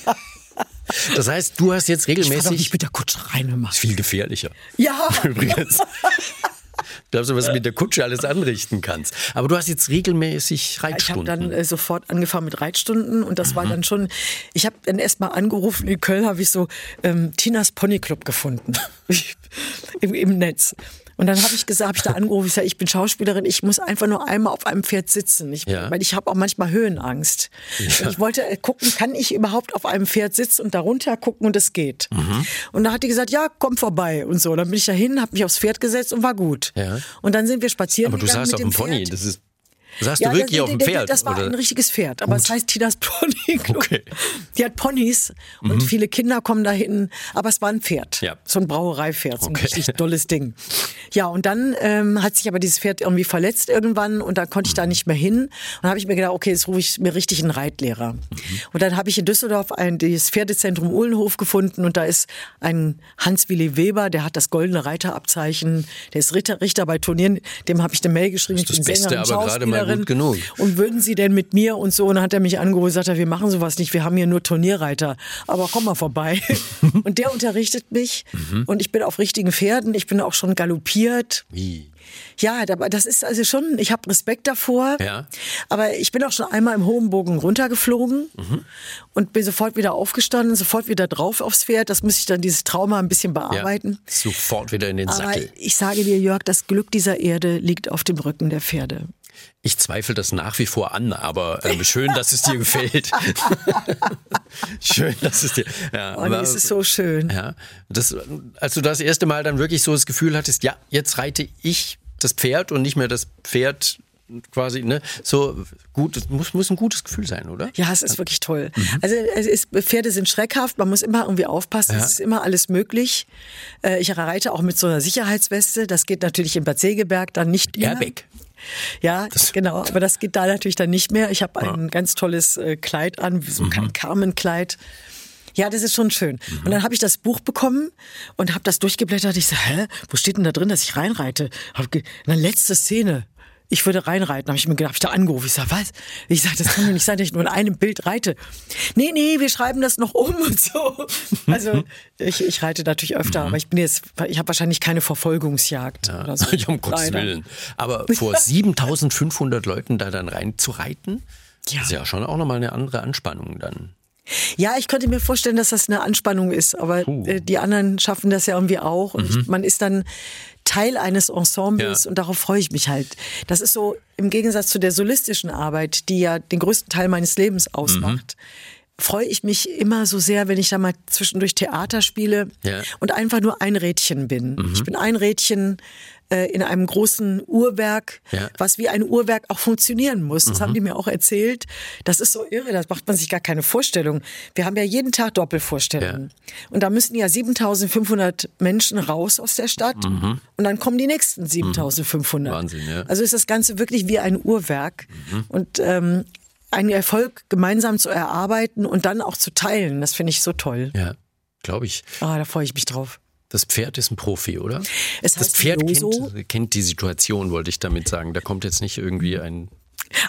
Das heißt, du hast jetzt Ich fahr doch regelmäßig. nicht mit der Kutsche rein. Immer. Ist viel gefährlicher. Ja. Übrigens. Glaubst du, was du mit der Kutsche alles anrichten kannst? Aber du hast jetzt regelmäßig Ich habe Reitstunden. dann äh, sofort angefangen mit Reitstunden und das war dann schon, ich habe dann erst mal angerufen, in Köln habe ich so ähm, Tinas Ponyclub gefunden Im, im Netz. Und dann habe ich gesagt, habe ich da angerufen, ich sage, ich bin Schauspielerin, ich muss einfach nur einmal auf einem Pferd sitzen. Ich, Ja. Weil ich habe auch manchmal Höhenangst. Und ich wollte äh, gucken, kann ich überhaupt auf einem Pferd sitzen und darunter gucken und es geht. Und da hat die gesagt, ja, komm vorbei und so. Dann bin ich dahin, habe mich aufs Pferd gesetzt und war gut. Ja. Und dann sind wir spazieren Aber du gegangen saßt mit auf dem dem Pony. Pferd. Das ist, saßt Ja, du wirklich das, auf dem das- Pferd? Das war oder? ein richtiges Pferd, aber es heißt Tinas Pony Club. Okay. Die hat Ponys und viele Kinder kommen dahin, aber es war ein Pferd. Ja. So ein Brauereipferd, so ein Okay. richtig tolles Ding. Ja, und dann ähm, hat sich aber dieses Pferd irgendwie verletzt irgendwann und dann konnte ich da nicht mehr hin. Und dann habe ich mir gedacht, okay, jetzt rufe ich mir richtig einen Reitlehrer. Und dann habe ich in Düsseldorf ein, das Pferdezentrum Uhlenhof gefunden und da ist ein Hans-Willi Weber, der hat das goldene Reiterabzeichen, der ist Ritter, Richter bei Turnieren, dem habe ich eine Mail geschrieben, Das ist ich bin das Beste, Sängerin, aber gerade mal Schauspielerin. gut genug. Und würden Sie denn mit mir und so? Und dann hat er mich angerufen und gesagt, wir machen sowas nicht, wir haben hier nur Turnierreiter. Aber komm mal vorbei. Und der unterrichtet mich und ich bin auf richtigen Pferden, ich bin auch schon galoppiert. Wie? Ja, aber das ist also schon, ich habe Respekt davor. Ja. Aber ich bin auch schon einmal im hohen Bogen runtergeflogen und bin sofort wieder aufgestanden, sofort wieder drauf aufs Pferd. Das muss ich dann, dieses Trauma ein bisschen bearbeiten. Ja. Sofort wieder in den Aber Sattel. ich sage dir, Jörg, das Glück dieser Erde liegt auf dem Rücken der Pferde. Ich zweifle das nach wie vor an, aber ähm, schön, dass es dir gefällt. Schön, dass es dir. Ja, Und es ist so schön. Ja, das, als du das erste Mal dann wirklich so das Gefühl hattest, ja, jetzt reite ich das Pferd und nicht mehr das Pferd quasi, ne, so gut, das muss, muss ein gutes Gefühl sein, oder? Ja, es ist wirklich toll. Also es ist, Pferde sind schreckhaft, man muss immer irgendwie aufpassen, Ja. es ist immer alles möglich. Äh, Ich reite auch mit so einer Sicherheitsweste, das geht natürlich in Bad Segeberg dann nicht mehr. Airbag. Ja, genau, aber das geht da natürlich dann nicht mehr. Ich habe ein ganz tolles äh, Kleid an, so ein Carmen-Kleid. Ja, das ist schon schön. Und dann habe ich das Buch bekommen und habe das durchgeblättert. Ich so, hä, wo steht denn da drin, dass ich reinreite? Hab ge- Na, letzte Szene. Ich würde reinreiten, habe ich mir gedacht, hab ich da angerufen. Ich sag, was? Ich sag, das kann doch nicht sein, dass ich nur in einem Bild reite. Nee, nee, wir schreiben das noch um und so. Also ich, ich reite natürlich öfter, aber ich bin jetzt, ich habe wahrscheinlich keine Verfolgungsjagd oder so. Ja, um Gottes Leider. Willen. Aber vor siebentausendfünfhundert Leuten da dann reinzureiten, Ja. ist ja schon auch nochmal eine andere Anspannung dann. Ja, ich könnte mir vorstellen, dass das eine Anspannung ist, aber Puh. äh, die anderen schaffen das ja irgendwie auch und ich, man ist dann Teil eines Ensembles Ja. und darauf freue ich mich halt. Das ist so im Gegensatz zu der solistischen Arbeit, die ja den größten Teil meines Lebens ausmacht. Freue ich mich immer so sehr, wenn ich da mal zwischendurch Theater spiele Ja. und einfach nur ein Rädchen bin. Ich bin ein Rädchen äh, in einem großen Uhrwerk, Ja. was wie ein Uhrwerk auch funktionieren muss. Das haben die mir auch erzählt. Das ist so irre, das macht man sich gar keine Vorstellung. Wir haben ja jeden Tag Doppelvorstellungen. Und da müssen ja siebentausendfünfhundert Menschen raus aus der Stadt und dann kommen die nächsten siebentausendfünfhundert. Wahnsinn, ja. Also ist das Ganze wirklich wie ein Uhrwerk. Und ähm, einen Erfolg gemeinsam zu erarbeiten und dann auch zu teilen, das finde ich so toll. Ja, glaube ich. Ah, da freue ich mich drauf. Das Pferd ist ein Profi, oder? Es Das heißt Pferd Loso. kennt, kennt die Situation, wollte ich damit sagen. Da kommt jetzt nicht irgendwie ein...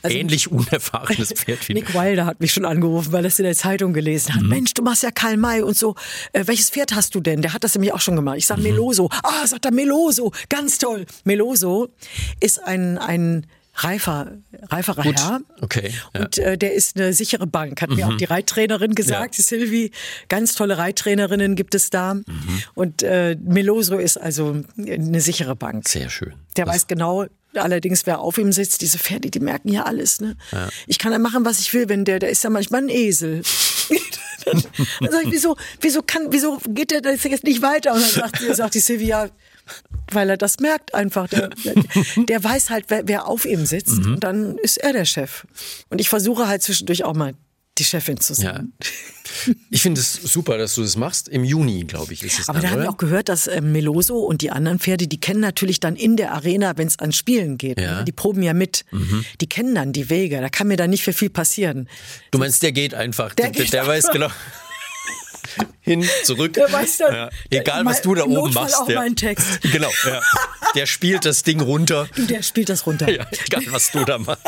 Also, ähnlich unerfahrenes Pferd wie Nick Wilder hat mich schon angerufen, weil er es in der Zeitung gelesen hat. Mhm. Mensch, du machst ja Karl May und so. Äh, welches Pferd hast du denn? Der hat das nämlich auch schon gemacht. Ich sag mhm. Meloso. Ah, sagt er Meloso. Ganz toll. Meloso ist ein, ein reifer, reiferer Gut. Herr. Okay. Ja. Und äh, der ist eine sichere Bank, hat mhm. mir auch die Reittrainerin gesagt, ja. die Sylvie. Ganz tolle Reittrainerinnen gibt es da. Mhm. Und äh, Meloso ist also eine sichere Bank. Sehr schön. Der das weiß genau, allerdings, wer auf ihm sitzt, diese Pferde, die merken ja alles. Ne? Ja. Ich kann ja machen, was ich will, wenn der, der ist ja manchmal ein Esel. Dann sag ich, wieso, wieso, kann, wieso geht der das jetzt nicht weiter? Und dann sagt, sie, sagt die Sylvia, weil er das merkt einfach. Der, der weiß halt, wer, wer auf ihm sitzt mhm. und dann ist er der Chef. Und ich versuche halt zwischendurch auch mal die Chefin zu sein. Ja. Ich finde es super, dass du das machst. Im Juni, glaube ich, ist es Aber dann, da haben wir auch gehört, dass äh, Meloso und die anderen Pferde, die kennen natürlich dann in der Arena, wenn es an Spielen geht. Ja. Ne? Die proben ja mit. Mhm. Die kennen dann die Wege. Da kann mir dann nicht für viel passieren. Du meinst, der geht einfach. Der, der, geht der einfach. weiß genau. Hin, zurück. Der weiß dann, ja. Egal, was du da oben Notfall machst. Auch Der, meinen Text. Genau. Ja. Der spielt das Ding runter. Du, der spielt das runter. Ja, egal, was du da machst.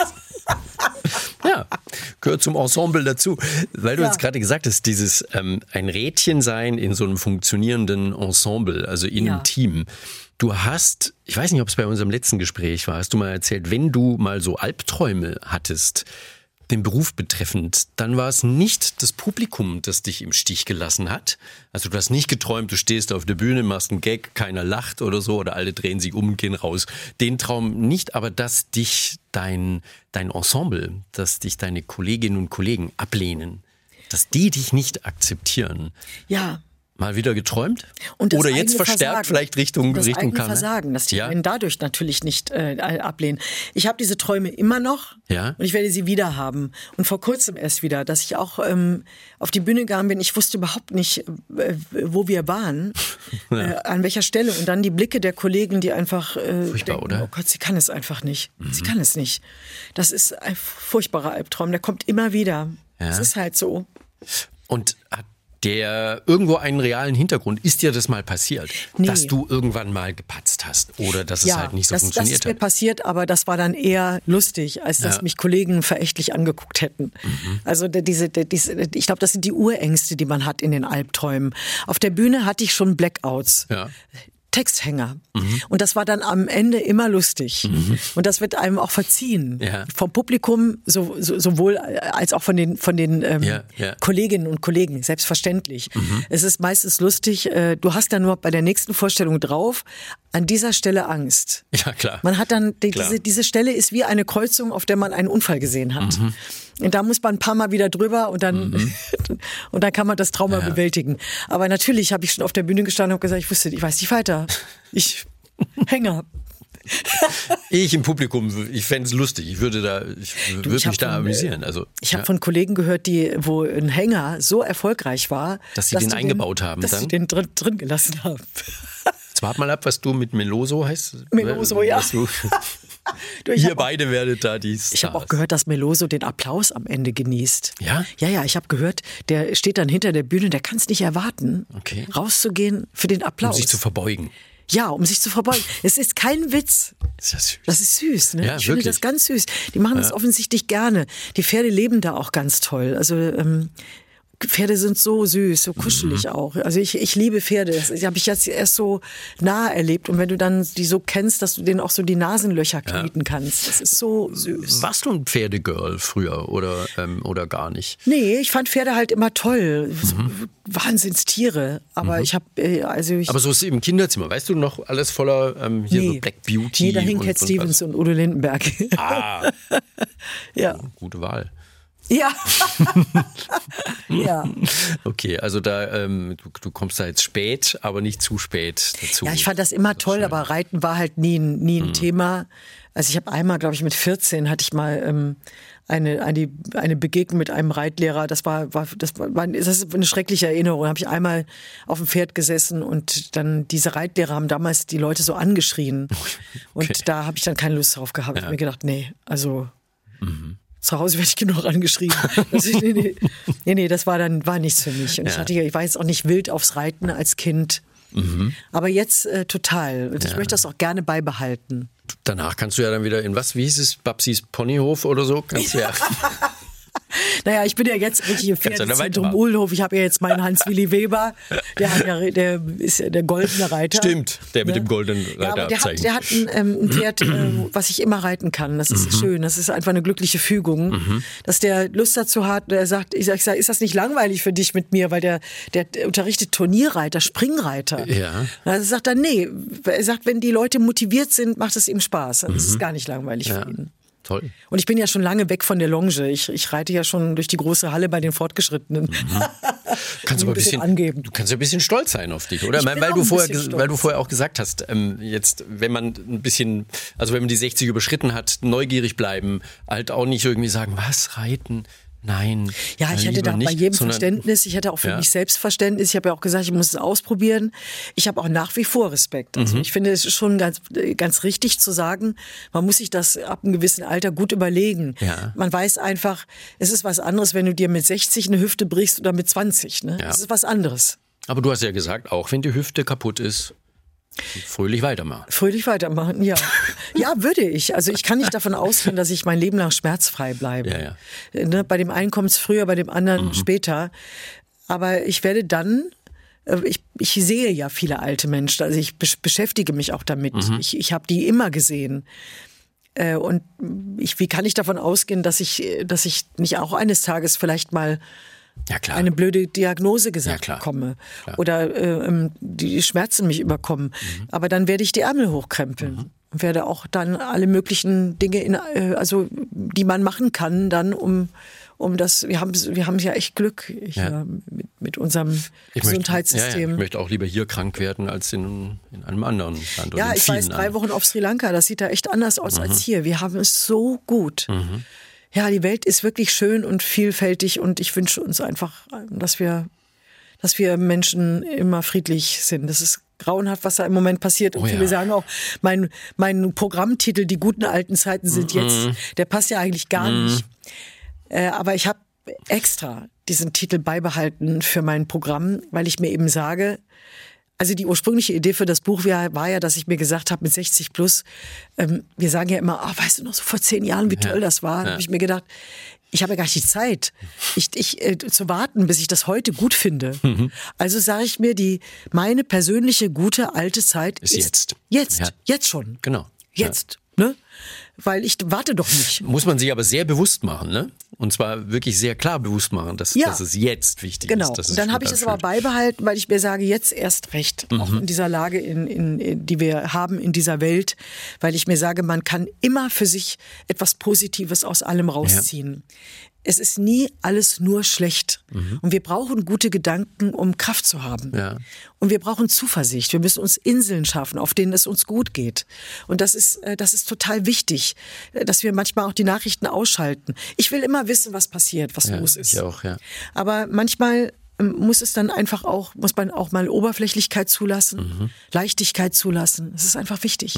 Ja, gehört zum Ensemble dazu. Weil du ja. jetzt gerade gesagt hast, dieses ähm, ein Rädchen sein in so einem funktionierenden Ensemble, also in ja. einem Team. Du hast, ich weiß nicht, ob es bei unserem letzten Gespräch war, hast du mal erzählt, wenn du mal so Albträume hattest, den Beruf betreffend, dann war es nicht das Publikum, das dich im Stich gelassen hat. Also du hast nicht geträumt, du stehst auf der Bühne, machst einen Gag, keiner lacht oder so oder alle drehen sich um und gehen raus. Den Traum nicht, aber dass dich dein, dein Ensemble, dass dich deine Kolleginnen und Kollegen ablehnen, dass die dich nicht akzeptieren. Ja. Mal wieder geträumt? Und das Oder jetzt eigene verstärkt Versagen. vielleicht Richtung das Richtung eigene Versagen, dass die ja? einen dadurch natürlich nicht äh, ablehnen. Ich habe diese Träume immer noch ja? und ich werde sie wieder haben. Und vor kurzem erst wieder, dass ich auch ähm, auf die Bühne gegangen bin. Ich wusste überhaupt nicht, äh, wo wir waren, ja. äh, an welcher Stelle. Und dann die Blicke der Kollegen, die einfach äh, Furchtbar, denken, oder? oh Gott, sie kann es einfach nicht. Mhm. Sie kann es nicht. Das ist ein furchtbarer Albtraum. Der kommt immer wieder. Ja. Das ist halt so. Und hat der irgendwo einen realen Hintergrund. Ist dir das mal passiert, nee. dass du irgendwann mal gepatzt hast oder dass es ja, halt nicht so das, funktioniert das ist mir hat? passiert, aber das war dann eher lustig, als dass Ja. mich Kollegen verächtlich angeguckt hätten. Mhm. Also diese, diese, ich glaube, das sind die Urängste, die man hat in den Albträumen. Auf der Bühne hatte ich schon Blackouts. Ja. Texthänger. Mhm. Und das war dann am Ende immer lustig. Mhm. Und das wird einem auch verziehen. Ja. Vom Publikum, so, so, sowohl als auch von den, von den ähm, ja, ja. Kolleginnen und Kollegen, selbstverständlich. Mhm. Es ist meistens lustig, äh, du hast dann nur bei der nächsten Vorstellung drauf, an dieser Stelle Angst. Ja, klar. Man hat dann, die, klar. diese, diese Stelle ist wie eine Kreuzung, auf der man einen Unfall gesehen hat. Mhm. Und da muss man ein paar Mal wieder drüber und dann, mhm. und dann kann man das Trauma ja. bewältigen. Aber natürlich habe ich schon auf der Bühne gestanden und gesagt, ich wusste, ich weiß nicht weiter. Ich hänge ab. Ich im Publikum, ich fände es lustig. Ich würde da, ich Du, würde ich mich da von, amüsieren. Also, ich habe ja. von Kollegen gehört, die, wo ein Hänger so erfolgreich war, dass sie den eingebaut den, haben, dass dann? sie den drin, drin gelassen haben. Jetzt wart mal ab, was du mit Meloso heißt. Meloso, ja. Du, du, ich ihr beide auch, werdet da die Stars. Ich habe auch gehört, dass Meloso den Applaus am Ende genießt. Ja? Ja, ja, ich habe gehört, der steht dann hinter der Bühne, der kann es nicht erwarten, okay. rauszugehen für den Applaus. Um sich zu verbeugen. Ja, um sich zu verbeugen. Es ist kein Witz. Das ist ja süß. Das ist süß, ne? Ja, ich wirklich. finde das ganz süß. Die machen das ja. offensichtlich gerne. Die Pferde leben da auch ganz toll. Also ähm, Pferde sind so süß, so kuschelig mhm. auch. Also ich, ich liebe Pferde. Das habe ich jetzt erst so nah erlebt. Und wenn du dann die so kennst, dass du denen auch so die Nasenlöcher knieten ja. kannst. Das ist so süß. Warst du ein Pferdegirl früher oder, ähm, oder gar nicht? Nee, ich fand Pferde halt immer toll. Mhm. Wahnsinnstiere. Aber mhm. ich habe, also ich... Aber so ist es im Kinderzimmer. Weißt du noch, alles voller ähm, hier nee. so Black Beauty? Nee, da hing und, Cat und Stevens und, und Udo Lindenberg. Ah. ja. Gute Wahl. Ja. ja. Okay, also da ähm, du, du kommst da jetzt spät, aber nicht zu spät dazu. Ja, ich fand das immer toll, aber Reiten war halt nie, nie ein mhm. Thema. Also ich habe einmal, glaube ich, mit vierzehn hatte ich mal ähm, eine, eine, eine Begegnung mit einem Reitlehrer. Das war, war, das war, das ist eine schreckliche Erinnerung. Da habe ich einmal auf dem Pferd gesessen und dann diese Reitlehrer haben damals die Leute so angeschrien. Okay. Und da habe ich dann keine Lust drauf gehabt. Ja. Ich habe mir gedacht, nee, also mhm. zu Hause werde ich genug angeschrien. Also, nee, nee, nee, nee, das war dann war nichts für mich. Und ja. ich hatte, ich war jetzt auch nicht wild aufs Reiten als Kind. Mhm. Aber jetzt äh, total. Und ich Ja. möchte das auch gerne beibehalten. Danach kannst du ja dann wieder in was, wie hieß es, Babsis Ponyhof oder so? Kannst du ja. Naja, ich bin ja jetzt richtig im Kannst du da Pferdezentrum weitermachen? Uhlhof. Ich habe ja jetzt meinen Hans-Willi Weber. Der, hat ja, der ist ja der goldene Reiter. Stimmt, der mit Ne? dem goldenen Ja, aber der hat, Reiterabzeichen. der hat ein, ähm, ein Pferd, äh, was ich immer reiten kann. Das ist Mhm. schön. Das ist einfach eine glückliche Fügung. Mhm. Dass der Lust dazu hat, der sagt, ich sag, ich sag, ist das nicht langweilig für dich mit mir? Weil der, der, der unterrichtet Turnierreiter, Springreiter. Ja. Also sagt er, nee. Er sagt, wenn die Leute motiviert sind, macht es ihm Spaß. Das Mhm. ist gar nicht langweilig Ja. für ihn. Toll. Und ich bin ja schon lange weg von der Longe. Ich, ich reite ja schon durch die große Halle bei den Fortgeschrittenen. Mhm. Kannst du ein aber ein bisschen, angeben. du kannst ja ein bisschen stolz sein auf dich, oder? Ich weil, bin weil, auch du ein vorher, bisschen ge- weil du stolz. vorher auch gesagt hast, ähm, jetzt, wenn man ein bisschen, also wenn man die sechzig überschritten hat, neugierig bleiben, halt auch nicht irgendwie sagen, was, reiten? Nein. Ja, ich äh, hätte lieber da nicht, bei jedem sondern- Verständnis, ich hätte auch für Ja. mich Selbstverständnis. Ich habe ja auch gesagt, ich muss es ausprobieren. Ich habe auch nach wie vor Respekt. Also Mhm. ich finde es ist schon ganz, ganz richtig zu sagen, man muss sich das ab einem gewissen Alter gut überlegen. Ja. Man weiß einfach, es ist was anderes, wenn du dir mit sechzig eine Hüfte brichst oder mit zwanzig. Ne? Ja. Das ist was anderes. Aber du hast ja gesagt, auch wenn die Hüfte kaputt ist, fröhlich weitermachen. Fröhlich weitermachen, ja. Ja, würde ich. Also ich kann nicht davon ausgehen, dass ich mein Leben lang schmerzfrei bleibe. Ja, ja. Ne, bei dem einen kommt es früher, bei dem anderen Mhm. später. Aber ich werde dann, äh, ich, ich sehe ja viele alte Menschen, also ich besch- beschäftige mich auch damit. Mhm. Ich, ich habe die immer gesehen. Äh, Und ich, wie kann ich davon ausgehen, dass ich, dass ich nicht auch eines Tages vielleicht mal Ja, klar. eine blöde Diagnose Ja, gesagt klar. bekomme Klar. oder äh, ähm, die Schmerzen mich überkommen. Mhm. Aber dann werde ich die Ärmel hochkrempeln und werde auch dann alle möglichen Dinge, in, äh, also die man machen kann, dann um um das. Wir haben wir haben ja echt Glück hier Ja. mit, mit unserem Ich möchte, ja, ja, Gesundheitssystem. ich möchte auch lieber hier krank werden als in, in einem anderen Land. oder Ja, in ich vielen weiß, drei anderen. Wochen auf Sri Lanka, das sieht da echt anders aus Mhm. als hier. Wir haben es so gut. Ja, die Welt ist wirklich schön und vielfältig und ich wünsche uns einfach, dass wir, dass wir Menschen immer friedlich sind. Das ist grauenhaft, was da im Moment passiert. Und Oh viele ja. sagen auch, mein, mein Programmtitel, die guten alten Zeiten sind jetzt, der passt ja eigentlich gar nicht. Äh, aber ich habe extra diesen Titel beibehalten für mein Programm, weil ich mir eben sage, also die ursprüngliche Idee für das Buch war, war ja, dass ich mir gesagt habe, mit sechzig plus, ähm, wir sagen ja immer, oh, weißt du noch, so vor zehn Jahren, wie toll das war. Da Ja. habe ich mir gedacht, ich habe ja gar nicht die Zeit, ich, ich, äh, zu warten, bis ich das heute gut finde. Mhm. Also sage ich mir, die meine persönliche gute alte Zeit Ist jetzt. Jetzt, Ja. jetzt schon. Genau. Jetzt, ne? Weil ich warte doch nicht. Muss man sich aber sehr bewusst machen, ne? Und zwar wirklich sehr klar bewusst machen, dass, Ja. dass es jetzt wichtig Genau. ist. dass Und es dann sich habe ich gut das aber anfühlt. beibehalten, weil ich mir sage, jetzt erst recht, auch in dieser Lage, in, in, in, die wir haben in dieser Welt, weil ich mir sage, man kann immer für sich etwas Positives aus allem rausziehen. Es ist nie alles nur schlecht. Und wir brauchen gute Gedanken, um Kraft zu haben. Ja. Und wir brauchen Zuversicht. Wir müssen uns Inseln schaffen, auf denen es uns gut geht. Und das ist, äh, das ist total wichtig, äh, dass wir manchmal auch die Nachrichten ausschalten. Ich will immer wissen, was passiert, was Ja, los ist. ich auch, ja. Aber manchmal ähm, muss es dann einfach auch, muss man auch mal Oberflächlichkeit zulassen, Leichtigkeit zulassen. Das ist einfach wichtig.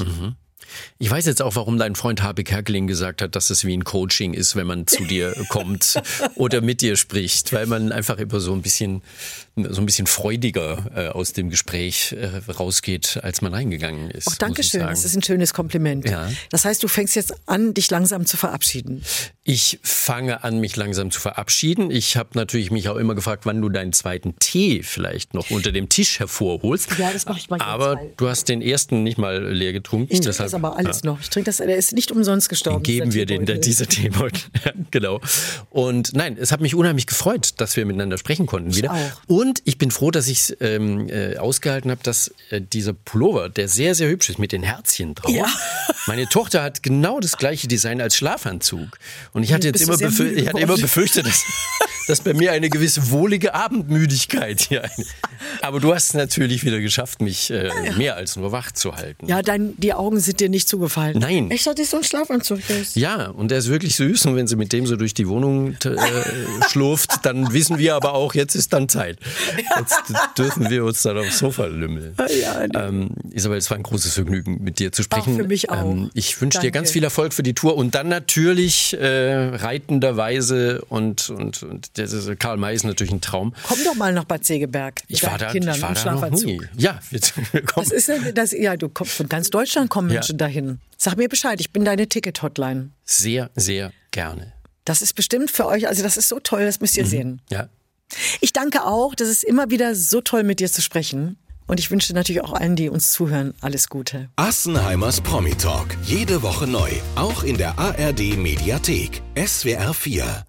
Ich weiß jetzt auch, warum dein Freund Habe Kerkeling gesagt hat, dass es wie ein Coaching ist, wenn man zu dir kommt oder mit dir spricht, weil man einfach immer so ein bisschen, so ein bisschen freudiger äh, aus dem Gespräch äh, rausgeht, als man reingegangen ist. Ach, danke muss ich schön, sagen. das ist ein schönes Kompliment. Ja. Das heißt, du fängst jetzt an, dich langsam zu verabschieden. Ich fange an, mich langsam zu verabschieden. Ich habe natürlich mich auch immer gefragt, wann du deinen zweiten Tee vielleicht noch unter dem Tisch hervorholst. Ja, das mache ich mal jetzt, Aber weil- du hast den ersten nicht mal leer getrunken. Ich trinke deshalb, das aber alles ja. noch. Ich trinke das, der ist nicht umsonst gestorben. Geben dieser wir den, Teebeutel. dieser Teebeutel. Ja, genau. Und nein, es hat mich unheimlich gefreut, dass wir miteinander sprechen konnten wieder. auch. Und ich bin froh, dass ich es ähm, äh, ausgehalten habe, dass äh, dieser Pullover, der sehr, sehr hübsch ist, mit den Herzchen drauf. Ja. Meine Tochter hat genau das gleiche Design als Schlafanzug. Und ich hatte jetzt Bist du immer, sehr befür müde ich hatte immer geworden? befürchtet, dass, dass bei mir eine gewisse wohlige Abendmüdigkeit hier ein. Aber du hast es natürlich wieder geschafft, mich äh, mehr als nur wach zu halten. Ja, dein, die Augen sind dir nicht zugefallen. Nein. Echt, das ist so ein Schlafanzug. Der ist- Ja, und der ist wirklich süß und wenn sie mit dem so durch die Wohnung äh, schlurft, dann wissen wir aber auch, jetzt ist dann Zeit. Jetzt dürfen wir uns dann aufs Sofa lümmeln. Ja, nee. ähm, Isabel, es war ein großes Vergnügen, mit dir zu sprechen. Auch für mich auch. Ähm, ich wünsche dir Danke. ganz viel Erfolg für die Tour und dann natürlich äh, reitenderweise und, und, und Das ist, Karl May ist natürlich ein Traum. Komm doch mal nach Bad Segeberg. Ich war da, Kindern ich war im da noch Schlafanzug. nie. Ja, wir, wir kommen. Das ist ja, das, ja, du kommst von ganz Deutschland kommen Ja. Menschen dahin. Sag mir Bescheid, ich bin deine Ticket-Hotline. Sehr, sehr gerne. Das ist bestimmt für euch, also das ist so toll, das müsst ihr sehen. Ja. Ich danke auch, das ist immer wieder so toll mit dir zu sprechen. Und ich wünsche natürlich auch allen, die uns zuhören, alles Gute. Assenheimers Promi Talk. Jede Woche neu. Auch in der A R D Mediathek. S W R vier.